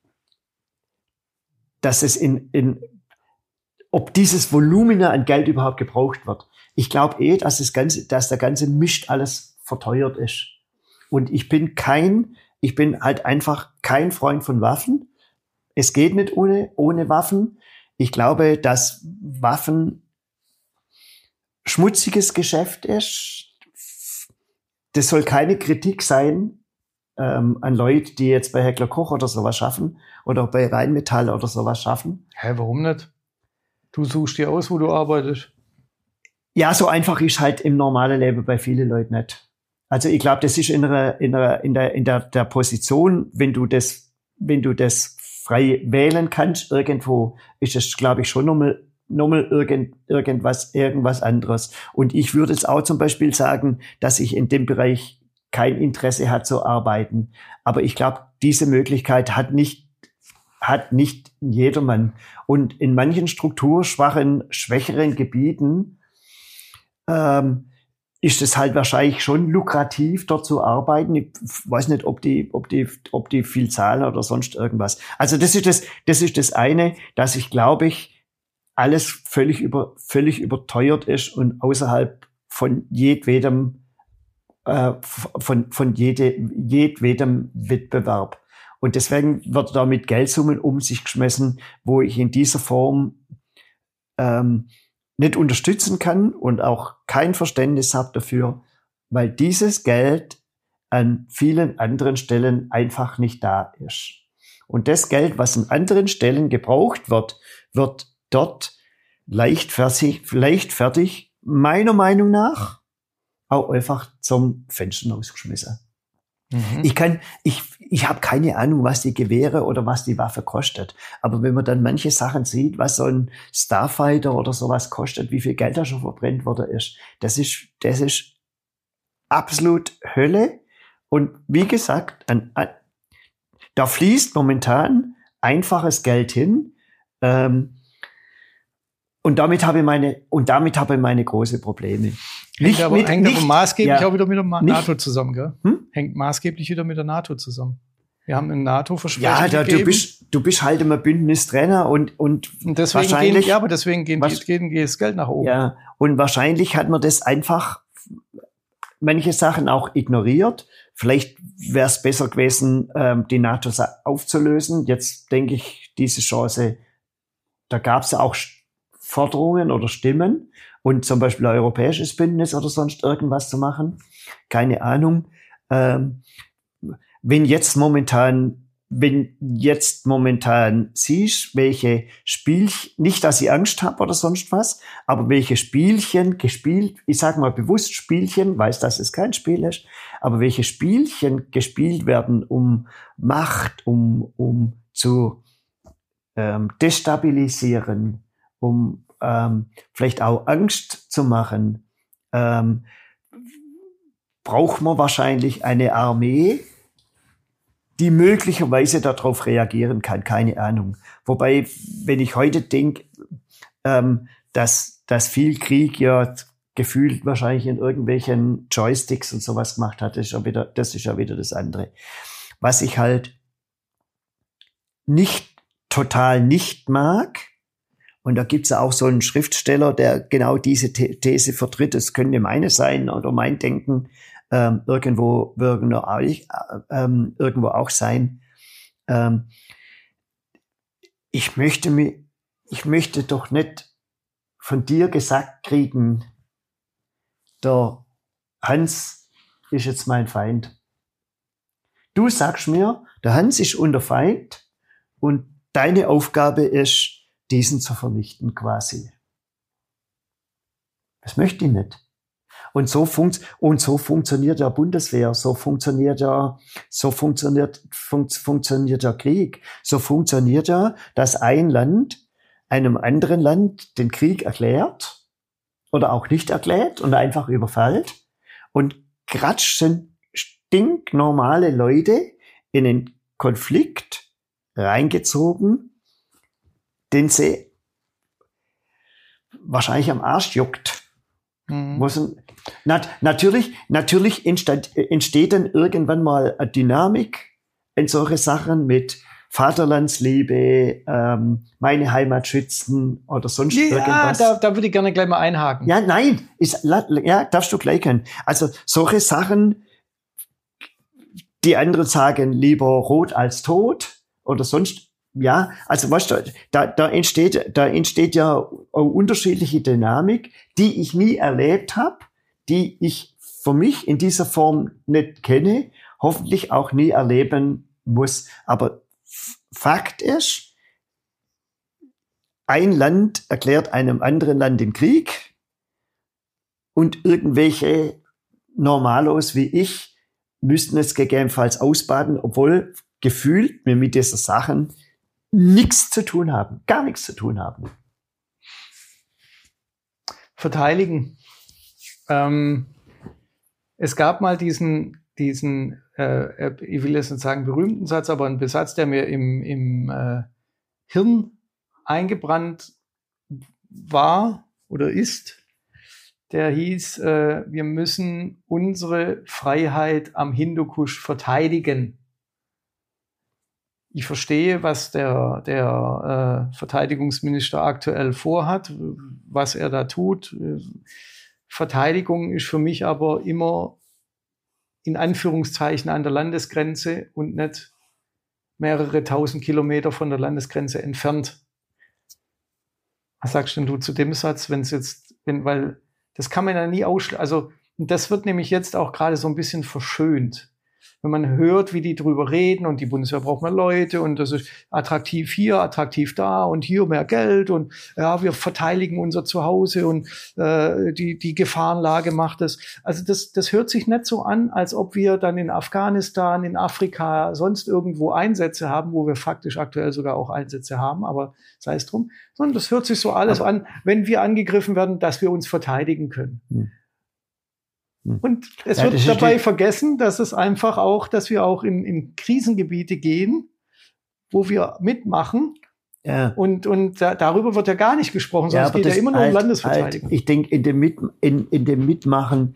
dass es ob dieses Volumina an Geld überhaupt gebraucht wird. Ich glaube dass der ganze Mist alles verteuert ist. Und ich bin halt einfach kein Freund von Waffen. Es geht nicht ohne Waffen. Ich glaube, dass Waffen schmutziges Geschäft ist. Das soll keine Kritik sein an Leute, die jetzt bei Heckler Koch oder sowas schaffen oder bei Rheinmetall oder sowas schaffen. Hä, warum nicht? Du suchst dir aus, wo du arbeitest. Ja, so einfach ist halt im normalen Leben bei vielen Leuten nicht. Also ich glaube, das ist in der Position, wenn du das frei wählen kannst, irgendwo ist es, glaube ich, schon nochmal irgendwas anderes. Und ich würde jetzt auch zum Beispiel sagen, dass ich in dem Bereich kein Interesse hat zu arbeiten. Aber ich glaube, diese Möglichkeit hat nicht jedermann. Und in manchen schwächeren Gebieten ist es halt wahrscheinlich schon lukrativ, dort zu arbeiten. Ich weiß nicht, ob die viel zahlen oder sonst irgendwas. Also das ist das eine, dass alles völlig überteuert ist und außerhalb von jedwedem Wettbewerb. Und deswegen wird da mit Geldsummen um sich geschmissen, wo ich in dieser Form nicht unterstützen kann und auch kein Verständnis habe dafür, weil dieses Geld an vielen anderen Stellen einfach nicht da ist. Und das Geld, was an anderen Stellen gebraucht wird dort leichtfertig, meiner Meinung nach, auch einfach zum Fenster rausgeschmissen. Ich habe keine Ahnung, was die Gewehre oder was die Waffe kostet. Aber wenn man dann manche Sachen sieht, was so ein Starfighter oder sowas kostet, wie viel Geld da schon verbrennt worden ist, das ist absolut Hölle. Und wie gesagt, da fließt momentan einfaches Geld hin. Und damit habe ich meine große Probleme. Hängt aber maßgeblich auch wieder mit der NATO zusammen, gell? Hängt maßgeblich wieder mit der NATO zusammen. Wir haben ein NATO-Versprechen gegeben. Du bist halt immer Bündnistrainer und deswegen wahrscheinlich geht das Geld nach oben. Ja, und wahrscheinlich hat man das einfach manche Sachen auch ignoriert. Vielleicht wäre es besser gewesen, die NATO aufzulösen. Jetzt denke ich, diese Chance, da gab es ja auch Forderungen oder Stimmen und zum Beispiel ein europäisches Bündnis oder sonst irgendwas zu machen. Keine Ahnung. Wenn jetzt momentan wenn jetzt momentan siehst, welche Spielchen, nicht, dass ich Angst habe oder sonst was, aber welche Spielchen gespielt, ich sage mal bewusst Spielchen, weiß, dass es kein Spiel ist, aber welche Spielchen gespielt werden, um Macht, um zu destabilisieren, um vielleicht auch Angst zu machen, braucht man wahrscheinlich eine Armee, die möglicherweise darauf reagieren kann, keine Ahnung. Wobei, wenn ich heute denke, dass viel Krieg ja gefühlt wahrscheinlich in irgendwelchen Joysticks und sowas gemacht hat, das ist ja wieder das andere. Was ich halt total nicht mag, und da gibt's ja auch so einen Schriftsteller, der genau diese These vertritt, es könnte meine sein oder mein Denken, irgendwo auch sein. Ich möchte doch nicht von dir gesagt kriegen, der Hans ist jetzt mein Feind. Du sagst mir, der Hans ist unser Feind und deine Aufgabe ist, diesen zu vernichten quasi. Das möchte ich nicht. Und so funktioniert ja Bundeswehr, so funktioniert ja Krieg, so funktioniert ja, dass ein Land einem anderen Land den Krieg erklärt oder auch nicht erklärt und einfach überfällt und gratsch sind stinknormale Leute in einen Konflikt reingezogen, den sie wahrscheinlich am Arsch juckt. Natürlich entsteht dann irgendwann mal eine Dynamik in solche Sachen mit Vaterlandsliebe, meine Heimat schützen oder sonst irgendwas. Ja, da würde ich gerne gleich mal einhaken. Ja, nein, darfst du gleich können. Also solche Sachen, die anderen sagen lieber rot als tot oder sonst. Ja, also weißt du, da entsteht ja eine unterschiedliche Dynamik, die ich nie erlebt habe, die ich für mich in dieser Form nicht kenne, hoffentlich auch nie erleben muss. Aber Fakt ist, ein Land erklärt einem anderen Land den Krieg und irgendwelche Normalos wie ich müssten es gegebenenfalls ausbaden, obwohl gefühlt wir mit dieser Sachen nichts zu tun haben, gar nichts zu tun haben. Verteidigen. Es gab mal diesen ich will jetzt nicht sagen berühmten Satz, aber einen Besatz, der mir im Hirn eingebrannt war oder ist, der hieß, wir müssen unsere Freiheit am Hindukusch verteidigen. Ich verstehe, was der Verteidigungsminister aktuell vorhat, was er da tut. Verteidigung ist für mich aber immer in Anführungszeichen an der Landesgrenze und nicht mehrere tausend Kilometer von der Landesgrenze entfernt. Was sagst denn du zu dem Satz, weil das kann man ja nie ausschließen. Also, das wird nämlich jetzt auch gerade so ein bisschen verschönt. Wenn man hört, wie die drüber reden und die Bundeswehr braucht mehr Leute und das ist attraktiv hier, attraktiv da und hier mehr Geld und ja, wir verteidigen unser Zuhause und die Gefahrenlage macht es. Also das hört sich nicht so an, als ob wir dann in Afghanistan, in Afrika, sonst irgendwo Einsätze haben, wo wir faktisch aktuell sogar auch Einsätze haben, aber sei es drum. Sondern das hört sich so alles an, wenn wir angegriffen werden, dass wir uns verteidigen können. Und es wird dabei vergessen, dass wir auch in Krisengebiete gehen, wo wir mitmachen. Ja. Und darüber wird ja gar nicht gesprochen, sondern es geht ja immer nur um Landesverteidigung. Ich denke, in dem Mitmachen,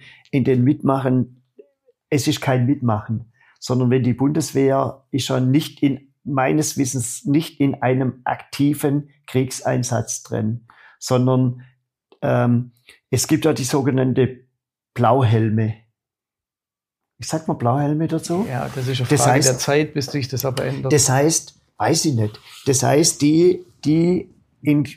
es ist kein Mitmachen, sondern wenn die Bundeswehr ist ja meines Wissens nicht in einem aktiven Kriegseinsatz drin, sondern es gibt ja die sogenannte Blauhelme. Ich sag mal Blauhelme dazu. Ja, das ist eine Frage der Zeit, bis sich das aber ändert. Das heißt, weiß ich nicht. Das heißt, die in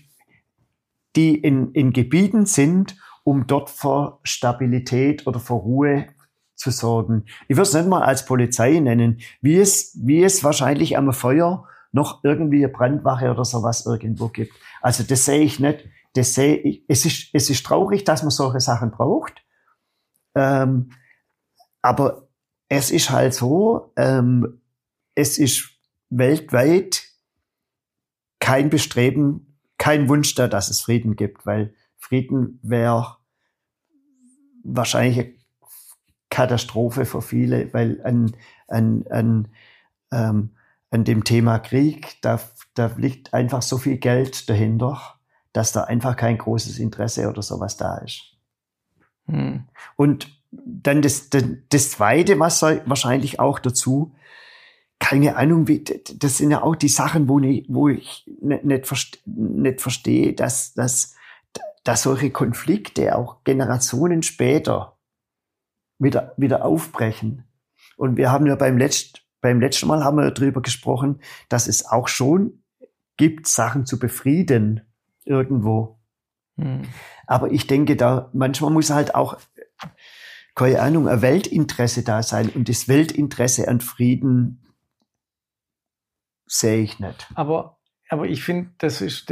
Gebieten sind, um dort für Stabilität oder für Ruhe zu sorgen. Ich würde es nicht mal als Polizei nennen, wie es wahrscheinlich am Feuer noch irgendwie eine Brandwache oder sowas irgendwo gibt. Also das sehe ich nicht. Es ist traurig, dass man solche Sachen braucht. Aber es ist halt so, es ist weltweit kein Bestreben, kein Wunsch da, dass es Frieden gibt, weil Frieden wäre wahrscheinlich eine Katastrophe für viele, weil an dem Thema Krieg, da liegt einfach so viel Geld dahinter, dass da einfach kein großes Interesse oder sowas da ist. Und dann das Zweite, was wahrscheinlich auch dazu, keine Ahnung, das sind ja auch die Sachen, wo ich nicht verstehe, dass solche Konflikte auch Generationen später wieder aufbrechen. Und wir haben ja beim letzten Mal haben wir darüber gesprochen, dass es auch schon gibt, Sachen zu befrieden irgendwo. Aber ich denke, da manchmal muss halt auch, keine Ahnung, ein Weltinteresse da sein. Und das Weltinteresse an Frieden sehe ich nicht. Aber ich finde, das ist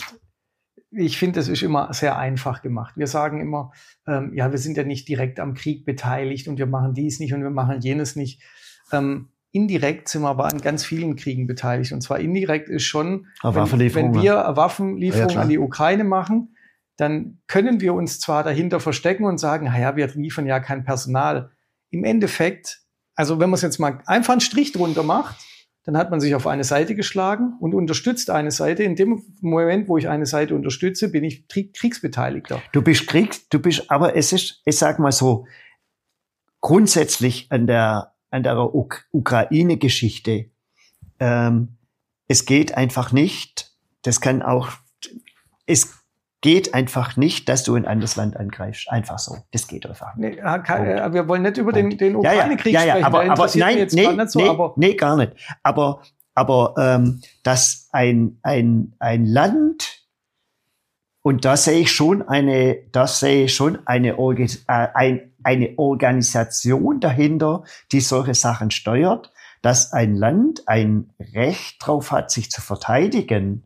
immer sehr einfach gemacht. Wir sagen immer, wir sind ja nicht direkt am Krieg beteiligt und wir machen dies nicht und wir machen jenes nicht. Indirekt sind wir aber an ganz vielen Kriegen beteiligt. Und zwar indirekt ist schon, wenn wir Waffenlieferungen an die Ukraine machen, dann können wir uns zwar dahinter verstecken und sagen, naja, wir liefern ja kein Personal. Im Endeffekt, also wenn man es jetzt mal einfach einen Strich drunter macht, dann hat man sich auf eine Seite geschlagen und unterstützt eine Seite. In dem Moment, wo ich eine Seite unterstütze, bin ich Kriegsbeteiligter. Du bist aber ich sag mal so, grundsätzlich an der Ukraine-Geschichte, es geht einfach nicht, es geht einfach nicht, dass du ein anderes Land angreifst. Einfach so. Das geht einfach nicht. Wir wollen nicht über den Ukraine-Krieg sprechen. Aber gar nicht. Aber dass ein Land, und da sehe ich schon eine Organisation dahinter, die solche Sachen steuert, dass ein Land ein Recht drauf hat, sich zu verteidigen.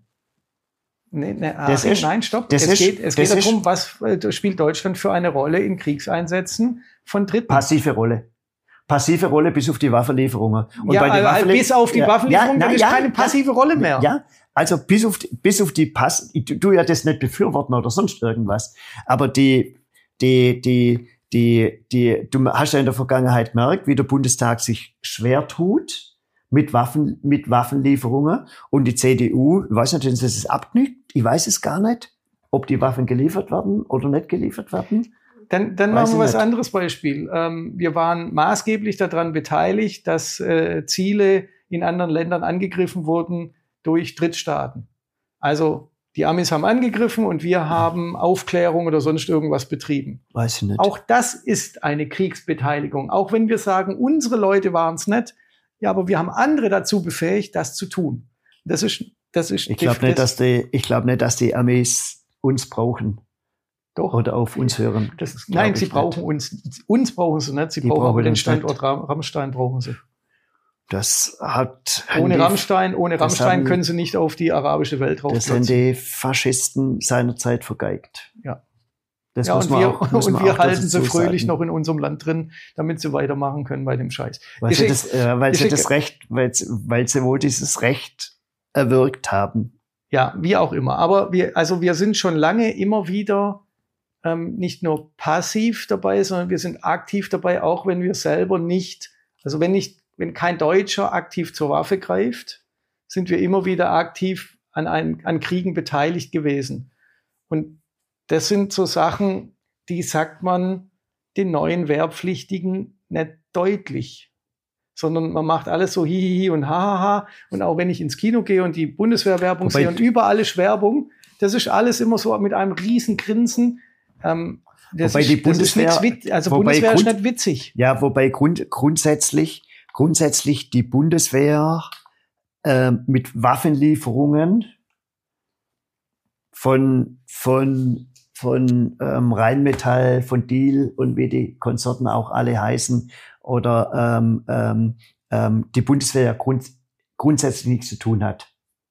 Nein, stopp. Es geht darum, was spielt Deutschland für eine Rolle in Kriegseinsätzen von Dritten? Passive Rolle bis auf die Waffenlieferungen. Und bis auf die Waffenlieferungen, dann ist keine passive Rolle mehr. Ja, also bis auf die ich tu ja das nicht befürworten oder sonst irgendwas. Aber du hast ja in der Vergangenheit gemerkt, wie der Bundestag sich schwer tut mit Waffenlieferungen, und die CDU, ich weiß nicht, wenn sie es abknickt, ich weiß es gar nicht, ob die Waffen geliefert werden oder nicht geliefert werden. Dann machen wir was anderes Beispiel. Wir waren maßgeblich daran beteiligt, dass Ziele in anderen Ländern angegriffen wurden durch Drittstaaten. Also die Amis haben angegriffen und wir haben Aufklärung oder sonst irgendwas betrieben. Weiß ich nicht. Auch das ist eine Kriegsbeteiligung. Auch wenn wir sagen, unsere Leute waren es nicht, ja, aber wir haben andere dazu befähigt, das zu tun. Ich glaube nicht, dass die Amis uns brauchen. Doch. Oder auf uns hören. Nein, sie brauchen uns. Uns brauchen sie nicht. Sie brauchen aber den Standort Rammstein brauchen sie. Ohne Rammstein können sie nicht auf die arabische Welt drauf. Das sind die Faschisten seinerzeit vergeigt. Ja. Wir halten sie fröhlich noch in unserem Land drin, damit sie weitermachen können bei dem Scheiß. Weil sie wohl dieses Recht erwirkt haben. Ja, wie auch immer. Aber wir sind schon lange immer wieder nicht nur passiv dabei, sondern wir sind aktiv dabei, auch wenn wir selber nicht, also wenn kein Deutscher aktiv zur Waffe greift, sind wir immer wieder aktiv an Kriegen beteiligt gewesen. Und das sind so Sachen, die sagt man den neuen Wehrpflichtigen nicht deutlich, sondern man macht alles so hihihi und hahaha. Und auch wenn ich ins Kino gehe und die Bundeswehrwerbung sehe und überall ist Werbung, das ist alles immer so mit einem riesen Grinsen. Bundeswehr ist nicht witzig. Ja, wobei grundsätzlich die Bundeswehr mit Waffenlieferungen von Rheinmetall, von Diehl und wie die Konsorten auch alle heißen, oder die Bundeswehr ja grundsätzlich nichts zu tun hat.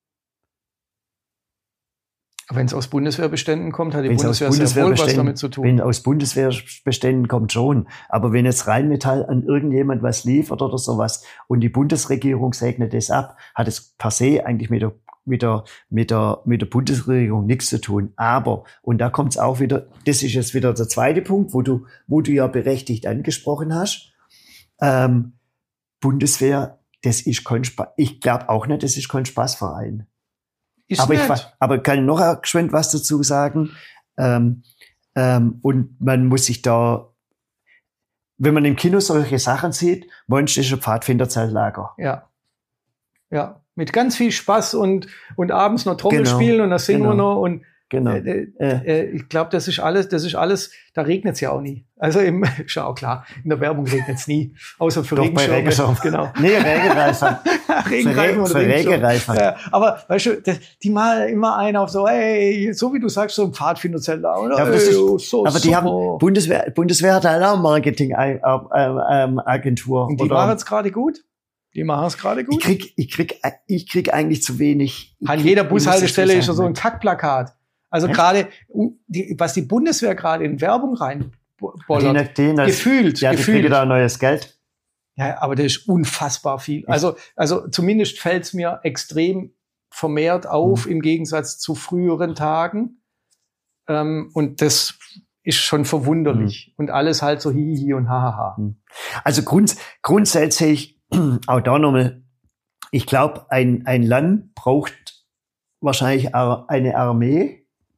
Wenn es aus Bundeswehrbeständen kommt, hat die Wenn's Bundeswehr sehr wohl was damit zu tun. Wenn aus Bundeswehrbeständen kommt schon. Aber wenn jetzt Rheinmetall an irgendjemand was liefert oder sowas und die Bundesregierung segnet das ab, hat es per se eigentlich mit der Bundesregierung nichts zu tun. Aber, und da kommt es auch wieder, das ist jetzt wieder der zweite Punkt, wo du ja berechtigt angesprochen hast. Bundeswehr, das ist kein Spaß. Ich glaube auch nicht, das ist kein Spaßverein. Aber kann ich noch geschwind was dazu sagen? Und man muss sich da, wenn man im Kino solche Sachen sieht, manchmal ist ein Pfadfinderzeltlager. Ja, mit ganz viel Spaß und abends noch Trommel spielen und das singen wir noch und ich glaube, das ist alles, da regnet es ja auch nie. Also ist ja auch klar, in der Werbung regnet es nie, außer für Regenschirme. Genau. Nee, Regenreifen. Für Regenreifen. Ja, aber weißt du, die malen immer einen auf so, ey, so wie du sagst, so ein Pfadfinderzelt. Ja, aber die haben, Bundeswehr hat halt auch Marketing-Agentur. Und die machen es gerade gut? Die machen es gerade gut? Ich krieg eigentlich zu wenig. An jeder Bushaltestelle ist so ein Kackplakat. Also gerade, was die Bundeswehr gerade in Werbung reinbollert, gefühlt. Ja, die kriegen da neues Geld. Ja, aber das ist unfassbar viel. Also zumindest fällt es mir extrem vermehrt auf im Gegensatz zu früheren Tagen. Und das ist schon verwunderlich. Und alles halt so hihi und hahaha. Also grundsätzlich, auch da nochmal, ich glaube, ein Land braucht wahrscheinlich eine Armee,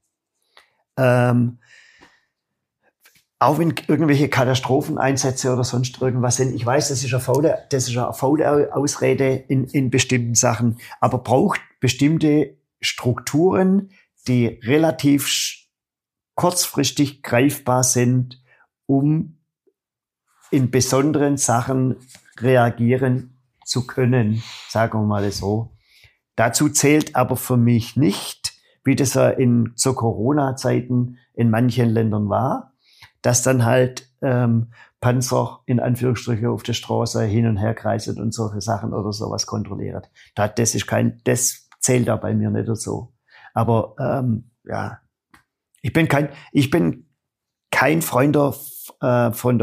auch wenn irgendwelche Katastropheneinsätze oder sonst irgendwas sind. Ich weiß, das ist eine faule Ausrede in bestimmten Sachen, aber braucht bestimmte Strukturen, die relativ kurzfristig greifbar sind, um in besonderen Sachen reagieren zu können, sagen wir mal so. Dazu zählt aber für mich nicht, wie das ja zu Corona-Zeiten in manchen Ländern war, dass dann halt Panzer in Anführungsstrichen auf der Straße hin und her kreisen und solche Sachen oder sowas kontrolliert. Das zählt da bei mir nicht so. Aber ja, ich bin kein Freund von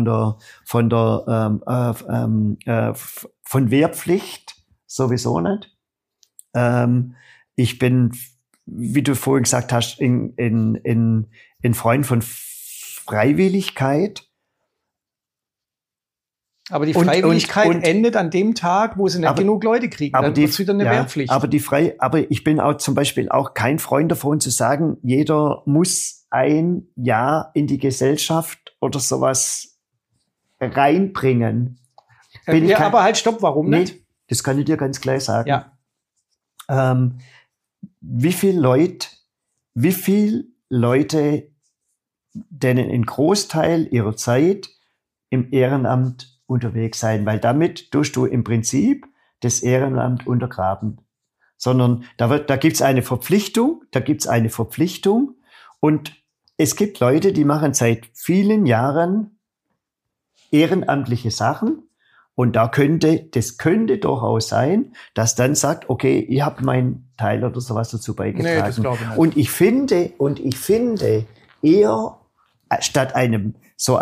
Wehrpflicht, sowieso nicht. Ich bin, wie du vorhin gesagt hast, in Freund von Freiwilligkeit. Aber die Freiwilligkeit endet an dem Tag, wo sie nicht genug Leute kriegen. Dann wird's wieder eine Wehrpflicht. Aber ich bin auch zum Beispiel auch kein Freund davon zu sagen, jeder muss ein Jahr in die Gesellschaft oder sowas reinbringen. Aber halt stopp, warum nicht? Das kann ich dir ganz gleich sagen. Ja. Wie viel Leute, denen ein Großteil ihrer Zeit im Ehrenamt unterwegs sein, weil damit tust du im Prinzip das Ehrenamt untergraben. Sondern da gibt's eine Verpflichtung, und es gibt Leute, die machen seit vielen Jahren ehrenamtliche Sachen. Und das könnte durchaus sein, dass dann sagt, okay, ich habe meinen Teil oder sowas dazu beigetragen. Nee, das glaube ich nicht. Und ich finde eher statt einem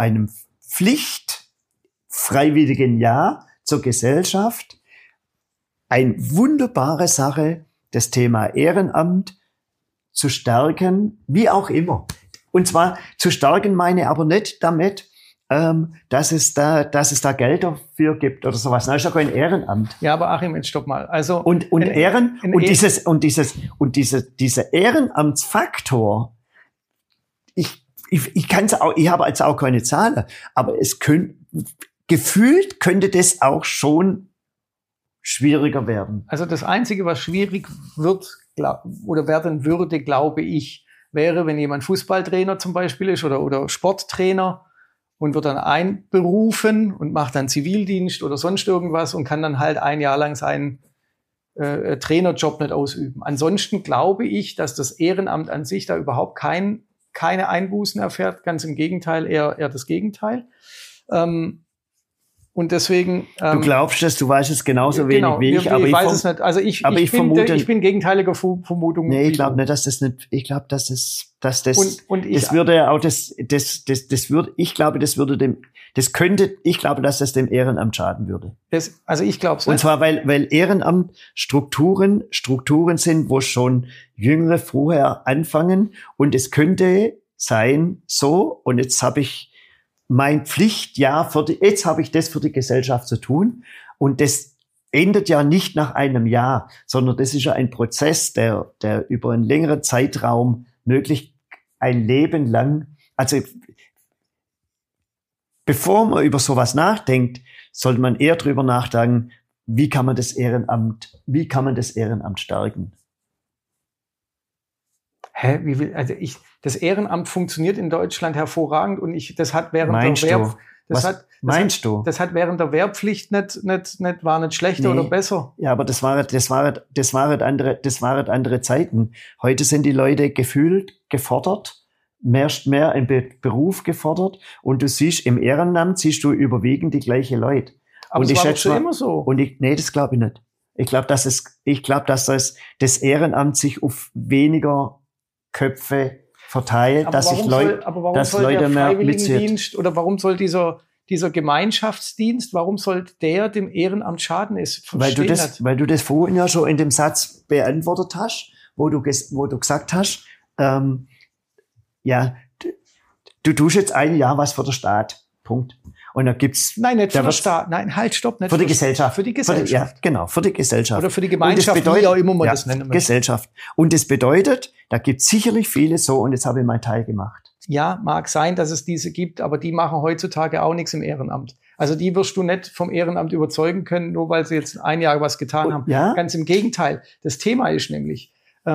pflichtfreiwilligen Ja zur Gesellschaft eine wunderbare Sache, das Thema Ehrenamt zu stärken, wie auch immer. Und zwar zu stärken meine aber nicht damit, dass es da Geld dafür gibt oder sowas. Das ist ja kein Ehrenamt. Ja, aber Achim, jetzt stopp mal. Also dieser Ehrenamtsfaktor, ich kann's auch, ich habe jetzt auch keine Zahlen, aber gefühlt könnte das auch schon schwieriger werden. Also das Einzige, was schwierig wird oder werden würde, glaube ich, wäre, wenn jemand Fußballtrainer zum Beispiel ist oder Sporttrainer und wird dann einberufen und macht dann Zivildienst oder sonst irgendwas und kann dann halt ein Jahr lang seinen Trainerjob nicht ausüben. Ansonsten glaube ich, dass das Ehrenamt an sich da überhaupt kein keine Einbußen erfährt, ganz im Gegenteil, eher das Gegenteil. Und deswegen. Du glaubst es, du weißt es genauso genau, wenig wie ich, aber ich weiß es nicht. Also ich vermute, ich bin gegenteiliger Vermutung. Nee, ich glaube nicht, dass das nicht, ich glaube, dass das, ich glaube, dass das dem Ehrenamt schaden würde. Also ich glaube es nicht. Und zwar, weil Ehrenamt Strukturen sind, wo schon Jüngere vorher anfangen, und es könnte sein, so, und jetzt habe ich mein Pflichtjahr jetzt habe ich das für die Gesellschaft zu tun, und das endet ja nicht nach einem Jahr, sondern das ist ja ein Prozess, der über einen längeren Zeitraum möglich ein Leben lang, also bevor man über sowas nachdenkt, sollte man eher drüber nachdenken, wie kann man das Ehrenamt stärken? Das Ehrenamt funktioniert in Deutschland hervorragend, und das hat während der Wehrpflicht war nicht schlechter oder besser. Ja, aber das waren andere Zeiten. Heute sind die Leute gefühlt gefordert, mehr im Beruf gefordert, und du siehst, im Ehrenamt siehst du überwiegend die gleichen Leute. Aber und das war schon immer so. Nee, das glaube ich nicht. Ich glaube, dass das Ehrenamt sich auf weniger Köpfe verteilt, aber dass Leute mehr Freiwilligendienst oder warum soll dieser Gemeinschaftsdienst, warum soll der dem Ehrenamt schaden? Weil du das vorhin ja schon in dem Satz beantwortet hast, wo du gesagt hast, ja, du tust jetzt ein Jahr was für den Staat. Punkt. Und da gibt's. Nein, nicht für den Staat. Nein, halt, stopp, nicht für die Gesellschaft. Für die Gesellschaft. Für die Gesellschaft. Oder für die Gemeinschaft, wie auch immer man das nennen möchte. Gesellschaft. Und das bedeutet, da gibt's sicherlich viele so, und jetzt habe ich meinen Teil gemacht. Ja, mag sein, dass es diese gibt, aber die machen heutzutage auch nichts im Ehrenamt. Also die wirst du nicht vom Ehrenamt überzeugen können, nur weil sie jetzt ein Jahr was getan haben. Ja? Ganz im Gegenteil. Das Thema ist nämlich,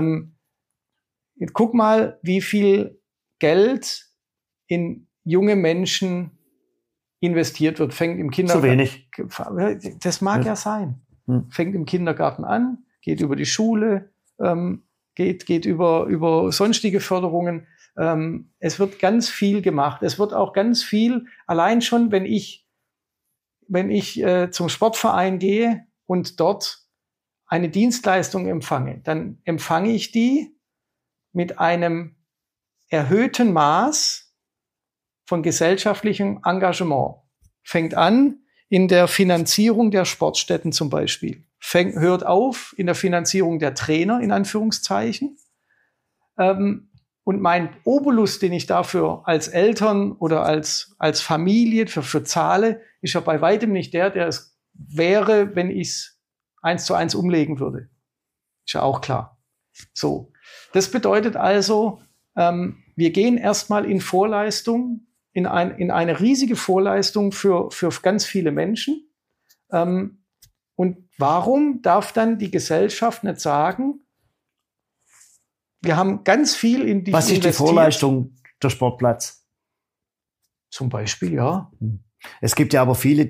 guck mal, wie viel Geld in junge Menschen investiert wird, fängt im Kindergarten. Zu wenig. Das mag ja sein. Fängt im Kindergarten an, geht über die Schule, geht über sonstige Förderungen. Es wird ganz viel gemacht. Es wird auch ganz viel, allein schon, wenn ich zum Sportverein gehe und dort eine Dienstleistung empfange, dann empfange ich die mit einem erhöhten Maß von gesellschaftlichem Engagement. Fängt an in der Finanzierung der Sportstätten zum Beispiel. Hört auf in der Finanzierung der Trainer, in Anführungszeichen. Und mein Obolus, den ich dafür als Eltern oder als Familie für zahle, ist ja bei weitem nicht der es wäre, wenn ich es 1:1 umlegen würde. Ist ja auch klar. So. Das bedeutet also, wir gehen erstmal in Vorleistung, in eine riesige Vorleistung für ganz viele Menschen. Und warum darf dann die Gesellschaft nicht sagen, wir haben ganz viel in die Was ist die Vorleistung, der Sportplatz? Zum Beispiel, ja. Es gibt ja aber viele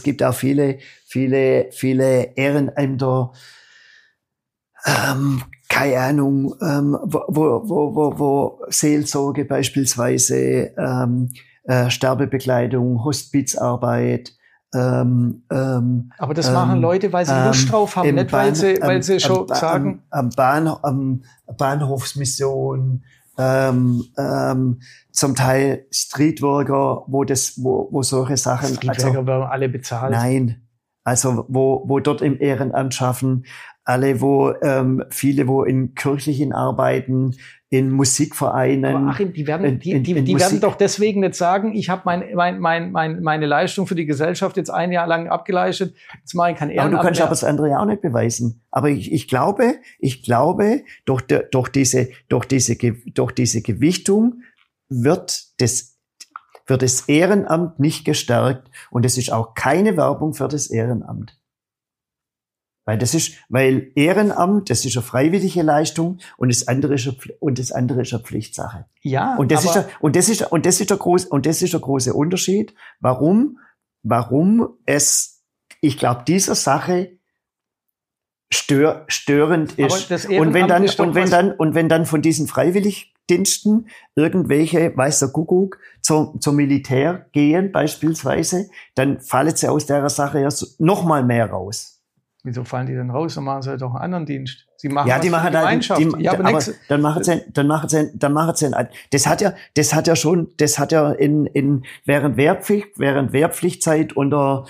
Ehrenämter, keine Ahnung, wo Seelsorge beispielsweise, Sterbebekleidung, Hospizarbeit. Aber das machen Leute, weil sie Lust drauf haben, nicht weil sie schon sagen. Bahnhofsmission, zum Teil Streetworker, wo solche Sachen. Streetworker werden alle bezahlt. Nein, also wo dort im Ehrenamt schaffen, alle viele, wo in kirchlichen Arbeiten, in Musikvereinen. Aber Achim, die werden doch deswegen nicht sagen, ich habe meine Leistung für die Gesellschaft jetzt ein Jahr lang abgeleistet, jetzt mache ich kein Ehrenamt. Aber du kannst aber das andere ja auch nicht beweisen. Aber ich glaube, durch diese Gewichtung wird das Ehrenamt nicht gestärkt, und es ist auch keine Werbung für das Ehrenamt. Weil Ehrenamt, das ist eine freiwillige Leistung, und das andere ist eine Pflichtsache. Ja. Und das ist der große Unterschied, warum ich glaube, dieser Sache störend ist. Aber das Und wenn dann von diesen Zivildiensten irgendwelche, weiß der Kuckuck, zum Militär gehen beispielsweise, dann fallen sie aus der Sache ja noch mal mehr raus. Wieso fallen die denn raus? Dann machen sie halt doch einen anderen Dienst. Sie machen ja, die machen da, dann machen sie das hat ja schon in während Wehrpflichtzeit unter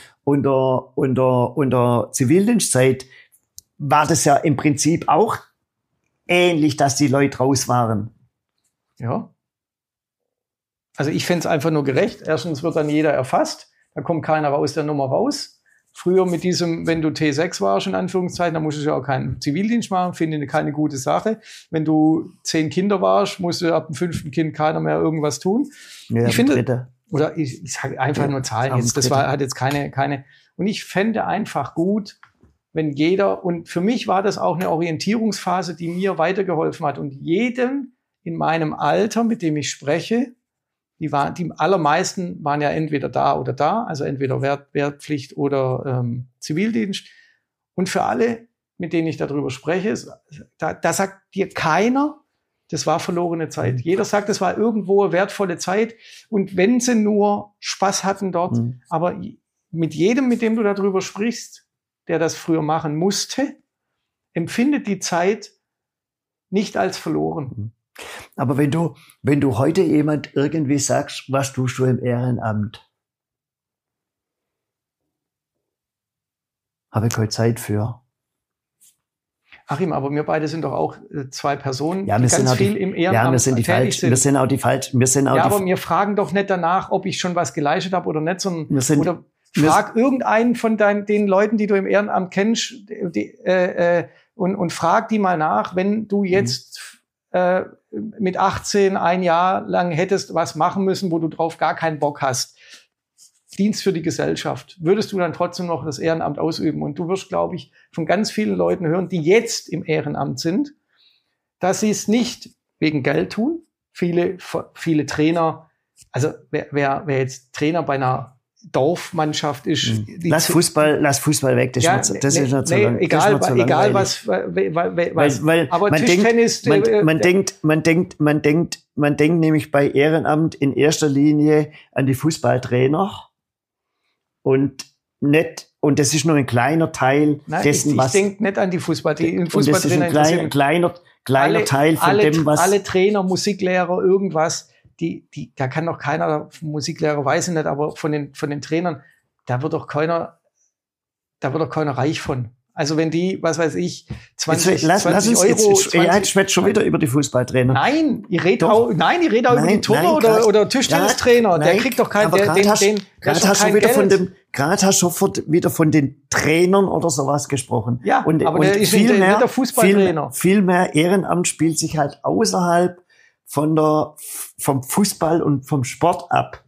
Zivildienstzeit war das ja im Prinzip auch ähnlich, dass die Leute raus waren. Ja. Also ich fände es einfach nur gerecht. Erstens wird dann jeder erfasst. Da kommt keiner aus der Nummer raus. Früher mit diesem, wenn du T6 warst, in Anführungszeichen, dann musstest du ja auch keinen Zivildienst machen, finde ich keine gute Sache. Wenn du 10 Kinder warst, musste ab dem 5. Kind keiner mehr irgendwas tun. Ja, ich finde, oder ich sage einfach nur Zahlen jetzt, hat jetzt keine, und ich fände einfach gut, wenn jeder, und für mich war das auch eine Orientierungsphase, die mir weitergeholfen hat, und jedem in meinem Alter, mit dem ich spreche, die allermeisten waren ja entweder da oder da, also entweder Wehrpflicht oder Zivildienst. Und für alle, mit denen ich darüber spreche, da sagt dir keiner, das war verlorene Zeit. Jeder sagt, das war irgendwo wertvolle Zeit. Und wenn sie nur Spaß hatten dort, aber mit jedem, mit dem du darüber sprichst, der das früher machen musste, empfindet die Zeit nicht als verloren. Aber wenn du heute jemand irgendwie sagst, was tust du im Ehrenamt? Habe ich keine Zeit für. Achim, aber wir beide sind doch auch 2 Personen, ja, die ganz viel im Ehrenamt tätig sind. Wir sind auch die falschen. Aber wir fragen doch nicht danach, ob ich schon was geleistet habe oder nicht, sondern frag irgendeinen von den Leuten, die du im Ehrenamt kennst, und frag die mal nach, wenn du jetzt mit 18 ein Jahr lang hättest was machen müssen, wo du drauf gar keinen Bock hast. Dienst für die Gesellschaft. Würdest du dann trotzdem noch das Ehrenamt ausüben? Und du wirst, glaube ich, von ganz vielen Leuten hören, die jetzt im Ehrenamt sind, dass sie es nicht wegen Geld tun. Viele Trainer, also wer jetzt Trainer bei einer Dorfmannschaft ist. Lass Fußball weg. Das ist nicht so lang. Egal was, aber Tischtennis. Man denkt nämlich bei Ehrenamt in erster Linie an die Fußballtrainer und das ist nur ein kleiner Teil dessen, was. Ich denke nicht an die Fußballtrainer. Und das ist ein kleiner Teil von dem, was. Alle Trainer, Musiklehrer, irgendwas. Da kann doch keiner, Musiklehrer weiß ich nicht, aber von den Trainern, da wird doch keiner reich von. Also wenn die, was weiß ich, 20 Euro. Ich schwätze schon wieder über die Fußballtrainer. Nein, ich rede auch über die Turner oder Tischtennistrainer. Der kriegt doch keinen, Gerade hast du wieder von den Trainern oder sowas gesprochen. Ja, aber der ist nicht der Fußballtrainer. Viel mehr Ehrenamt spielt sich halt außerhalb vom Fußball und vom Sport ab.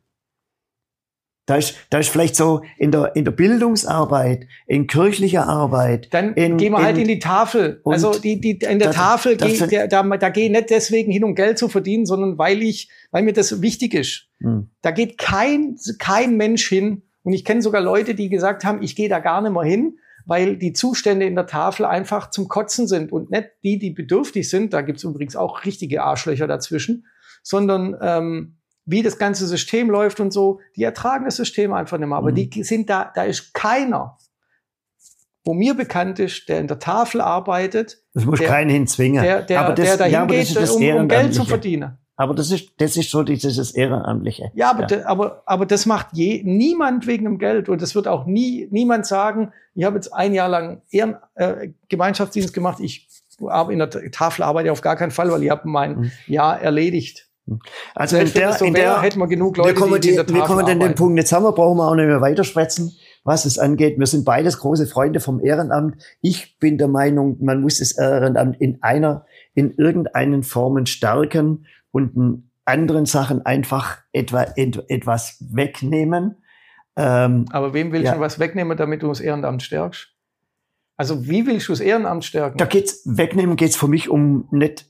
Da ist vielleicht so in der Bildungsarbeit, in kirchlicher Arbeit. Dann gehen wir halt in die Tafel. Also in der Tafel da gehe ich nicht deswegen hin, um Geld zu verdienen, sondern weil mir das wichtig ist. Da geht kein Mensch hin. Und ich kenne sogar Leute, die gesagt haben, ich gehe da gar nicht mehr hin, weil die Zustände in der Tafel einfach zum Kotzen sind und nicht die bedürftig sind, da gibt's übrigens auch richtige Arschlöcher dazwischen, sondern wie das ganze System läuft und so, die ertragen das System einfach nicht mehr. Aber die sind da ist keiner, wo mir bekannt ist, der in der Tafel arbeitet. Das muss keinen hinzwingen. Der dahin geht, um Geld zu verdienen. Aber das ist so dieses Ehrenamtliche. Ja, aber das macht niemand wegen dem Geld. Und das wird auch niemand sagen, ich habe jetzt ein Jahr lang Gemeinschaftsdienst gemacht, ich habe in der Tafel arbeite auf gar keinen Fall, weil ich habe mein Jahr erledigt. Also hätten wir genug Leute, die in der Tafel wir kommen an den Punkt, jetzt brauchen wir auch nicht mehr weiterschwätzen, was es angeht. Wir sind beides große Freunde vom Ehrenamt. Ich bin der Meinung, man muss das Ehrenamt in irgendeinen Formen stärken und in anderen Sachen einfach etwas wegnehmen. Aber wem willst du was wegnehmen, damit du das Ehrenamt stärkst? Also wie willst du das Ehrenamt stärken? Wegnehmen geht's für mich um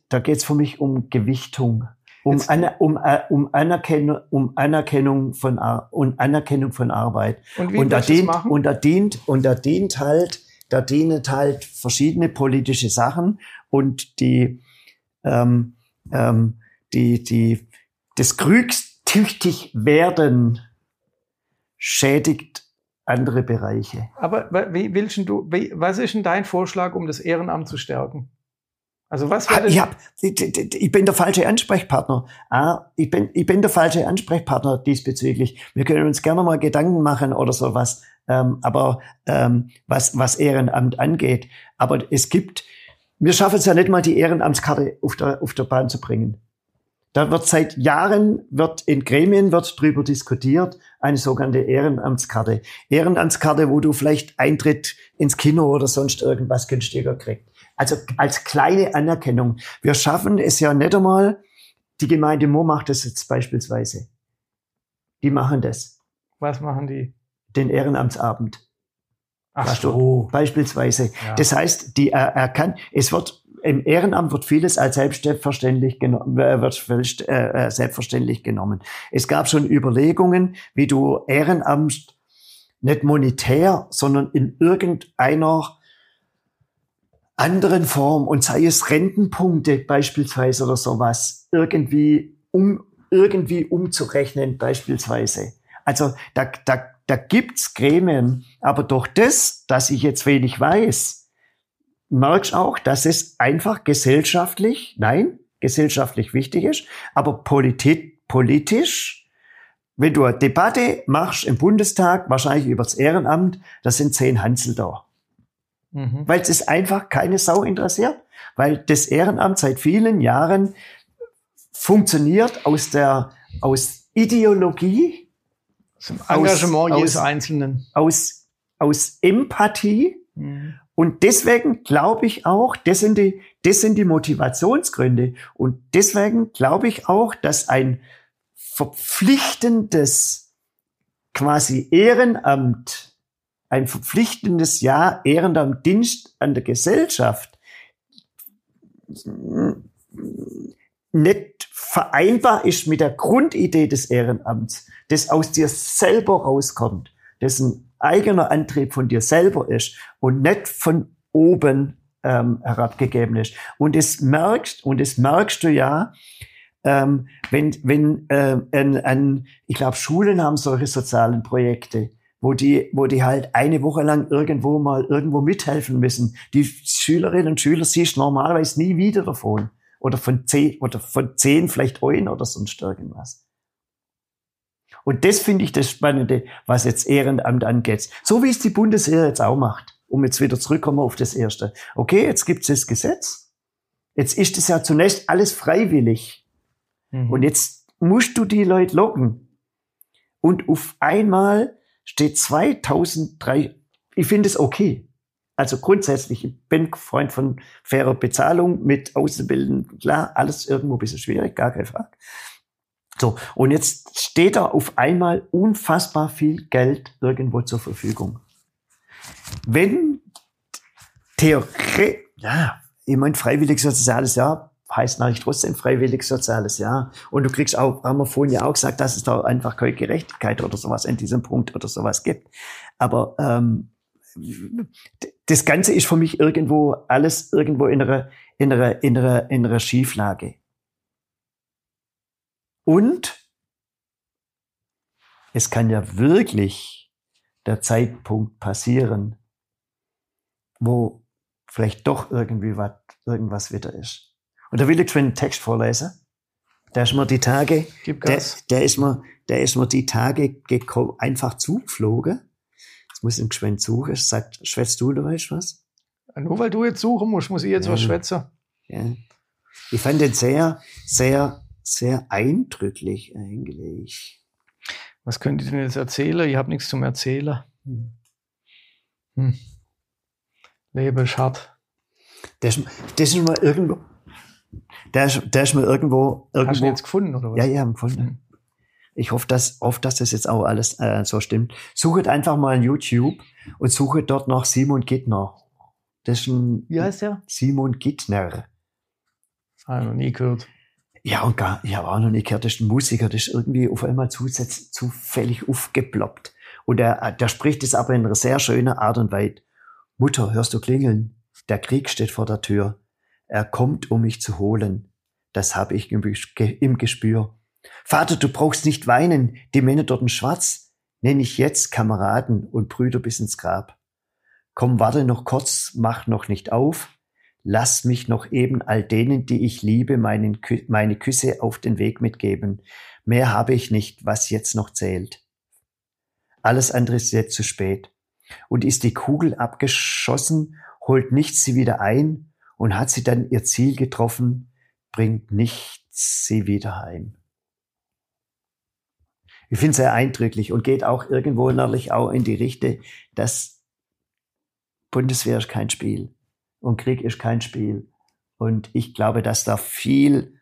Gewichtung. Um Anerkennung von Arbeit. Und wie willst du das machen? Und da dienen halt verschiedene politische Sachen und die das kriegsTüchtig werden schädigt andere Bereiche. Aber was ist denn dein Vorschlag, um das Ehrenamt zu stärken? Also was wäre ich bin der falsche Ansprechpartner. Ich bin der falsche Ansprechpartner diesbezüglich. Wir können uns gerne mal Gedanken machen oder sowas. Was Ehrenamt angeht. Aber wir schaffen es ja nicht mal, die Ehrenamtskarte auf der Bahn zu bringen. Da wird seit Jahren, in Gremien drüber diskutiert, eine sogenannte Ehrenamtskarte. Ehrenamtskarte, wo du vielleicht Eintritt ins Kino oder sonst irgendwas günstiger kriegst. Also als kleine Anerkennung. Wir schaffen es ja nicht einmal, die Gemeinde Murr macht das jetzt beispielsweise. Die machen das. Was machen die? Den Ehrenamtsabend. Ach so. Beispielsweise. Ja. Das heißt, im Ehrenamt wird vieles als selbstverständlich genommen. Es gab schon Überlegungen, wie du Ehrenamt nicht monetär, sondern in irgendeiner anderen Form, und sei es Rentenpunkte beispielsweise oder sowas, irgendwie umzurechnen beispielsweise. Also da gibt's Gremien, aber durch das, dass ich jetzt wenig weiß, merkst auch, dass es einfach gesellschaftlich wichtig ist, aber politisch, wenn du eine Debatte machst im Bundestag, wahrscheinlich über das Ehrenamt, da sind 10 Hansel da. Weil es einfach keine Sau interessiert, weil das Ehrenamt seit vielen Jahren funktioniert aus Ideologie, zum Engagement jedes Einzelnen, aus Empathie. Und deswegen glaube ich auch, das sind die Motivationsgründe. Und deswegen glaube ich auch, dass ein verpflichtendes quasi Ehrenamt, ein verpflichtendes Jahr Ehrenamt, Dienst an der Gesellschaft nicht vereinbar ist mit der Grundidee des Ehrenamts, das aus dir selber rauskommt, das ein eigener Antrieb von dir selber ist und nicht von oben herabgegeben ist. Und das merkst du ja, wenn ich glaube, Schulen haben solche sozialen Projekte, wo die halt eine Woche lang irgendwo mithelfen müssen. Die Schülerinnen und Schüler siehst du normalerweise nie wieder davon. Oder von 10 vielleicht ein oder sonst irgendwas. Und das finde ich das Spannende, was jetzt Ehrenamt angeht. So wie es die Bundeswehr jetzt auch macht. Um jetzt wieder zurückkommen auf das Erste. Okay, jetzt gibt's das Gesetz. Jetzt ist es ja zunächst alles freiwillig. Und jetzt musst du die Leute locken. Und auf einmal steht 2003, ich finde es okay. Also grundsätzlich, ich bin Freund von fairer Bezahlung mit Ausbilden. Klar, alles irgendwo ein bisschen schwierig, gar keine Frage. So, und jetzt steht da auf einmal unfassbar viel Geld irgendwo zur Verfügung. Wenn ich meine, freiwilliges soziales Jahr heißt natürlich trotzdem freiwilliges soziales Jahr. Und du kriegst auch, haben wir vorhin ja auch gesagt, dass es da einfach keine Gerechtigkeit oder sowas in diesem Punkt oder sowas gibt. Aber das Ganze ist für mich alles irgendwo in einer Schieflage. Und es kann ja wirklich der Zeitpunkt passieren, wo vielleicht doch irgendwas wieder ist. Und da will ich schon einen Text vorlesen. Da ist mir die Tage, der ist mir die Tage einfach zugeflogen. Jetzt muss ich geschwind suchen. Schwätzt du, weißt was? Nur weil du jetzt suchen musst, muss ich jetzt was schwätzen. Ja. Ich fand den sehr, sehr, sehr eindrücklich eigentlich. Was könnt ihr denn jetzt erzählen? Ich habe nichts zum Erzählen. Leben ist hart. Der ist mir irgendwo. Der ist mir irgendwo. Hast du ihn jetzt gefunden, oder was? Ja, haben gefunden. Ich hoffe, dass das jetzt auch alles so stimmt. Sucht einfach mal in YouTube und sucht dort nach Simon Gittner. Das ist Wie heißt der? Simon Gittner. Habe ich noch nie gehört. Ja, ich habe auch noch nie gehört, das ist ein Musiker, das ist irgendwie auf einmal zufällig aufgeploppt. Und der spricht es aber in einer sehr schönen Art und Weise. Mutter, hörst du klingeln? Der Krieg steht vor der Tür. Er kommt, um mich zu holen. das habe ich im Gespür. Vater, du brauchst nicht weinen, die Männer dort in Schwarz nenn ich jetzt Kameraden und Brüder bis ins Grab. Komm, warte noch kurz, mach noch nicht auf. Lass mich noch eben all denen, die ich liebe, meine Küsse auf den Weg mitgeben. Mehr habe ich nicht, was jetzt noch zählt. Alles andere ist jetzt zu spät. Und ist die Kugel abgeschossen, holt nichts sie wieder ein und hat sie dann ihr Ziel getroffen, bringt nichts sie wieder heim. Ich finde es sehr eindrücklich und geht auch irgendwo innerlich auch in die Richtung, dass Bundeswehr ist kein Spiel und Krieg ist kein Spiel. Und ich glaube, dass da viel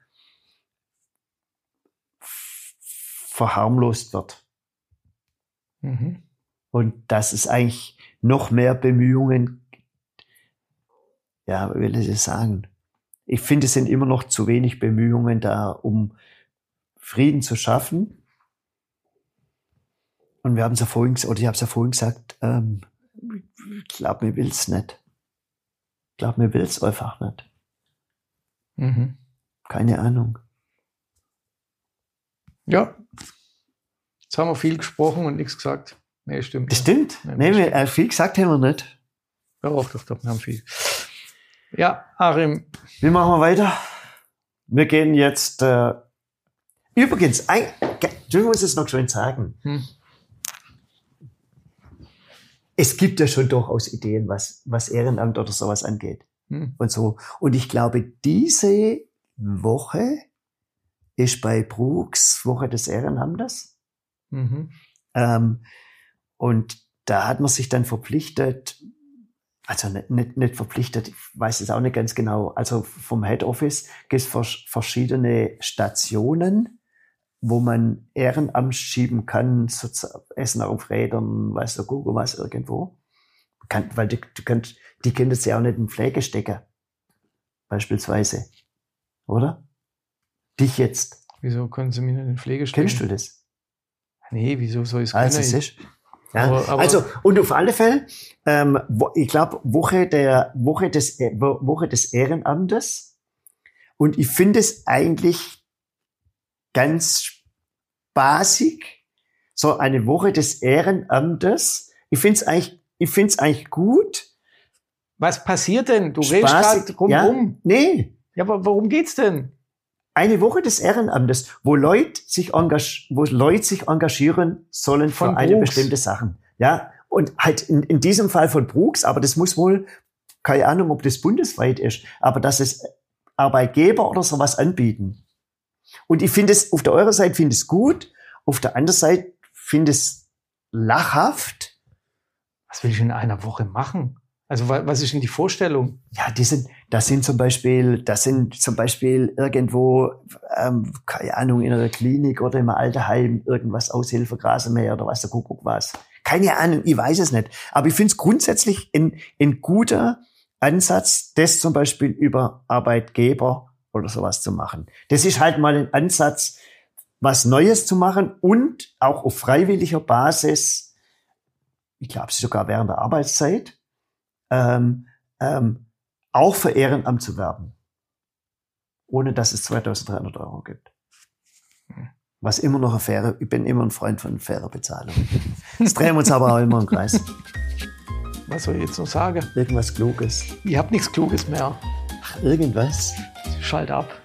verharmlost wird. Mhm. Und dass es eigentlich noch mehr Bemühungen, ja, wie will ich das sagen? Ich finde, es sind immer noch zu wenig Bemühungen da, um Frieden zu schaffen. Und wir haben es ja vorhin, oder ich habe es ja vorhin gesagt, ich glaube, mir will's nicht. Ich glaube, mir will's einfach nicht. Mhm. Keine Ahnung. Ja. Jetzt haben wir viel gesprochen und nichts gesagt. Nee, stimmt. Das stimmt. Nee, viel gesagt haben wir nicht. Ja, doch, wir haben viel. Ja, Arim. Wie machen wir weiter? Wir gehen jetzt, übrigens, du musst es noch schön sagen. Es gibt ja schon durchaus Ideen, was Ehrenamt oder sowas angeht. Und so. Und ich glaube, diese Woche ist bei Brooks Woche des Ehrenamtes. Mhm. Und da hat man sich dann verpflichtet, also nicht verpflichtet, ich weiß es auch nicht ganz genau, also vom Head Office gibt es verschiedene Stationen, wo man Ehrenamt schieben kann, so Essen auf Rädern, weißt du, Google was irgendwo. Weil die können das ja auch nicht in Pflege stecken. Beispielsweise. Oder? Dich jetzt. Wieso können sie mich nicht in Pflege stecken? Kennst du das? Nee, wieso soll ich es also, können? Ja, aber also, und auf alle Fälle, ich glaube, Woche des Ehrenamtes. Und ich finde es eigentlich ganz basic, so eine Woche des Ehrenamtes. Ich finde es eigentlich gut. Was passiert denn? Du redest gerade rumrum. Ja, nee. Ja, aber worum geht's denn? Eine Woche des Ehrenamtes, wo Leute sich engagieren sollen für eine bestimmte Sachen. Ja, und halt in diesem Fall von Brooks, aber das muss wohl, keine Ahnung, ob das bundesweit ist, aber dass es Arbeitgeber oder sowas anbieten. Und ich finde es, auf der eurer Seite finde ich es gut, auf der anderen Seite finde ich es lachhaft. Was will ich in einer Woche machen? Also was ist denn die Vorstellung? Ja, das sind zum Beispiel irgendwo, keine Ahnung, in einer Klinik oder im Altersheim irgendwas Aushilfe, Rasenmäher oder was der Kuckuck was. Keine Ahnung, ich weiß es nicht. Aber ich finde es grundsätzlich ein guter Ansatz, das zum Beispiel über Arbeitgeber oder sowas zu machen. Das ist halt mal ein Ansatz, was Neues zu machen und auch auf freiwilliger Basis, ich glaube sogar während der Arbeitszeit, auch für Ehrenamt zu werben. Ohne dass es 2.300 € gibt. Was immer noch ich bin immer ein Freund von fairer Bezahlung. Jetzt drehen wir uns aber auch immer im Kreis. Was soll ich jetzt noch sagen? Irgendwas Kluges. Ich hab nichts Kluges mehr. Ach, irgendwas. Schalt ab.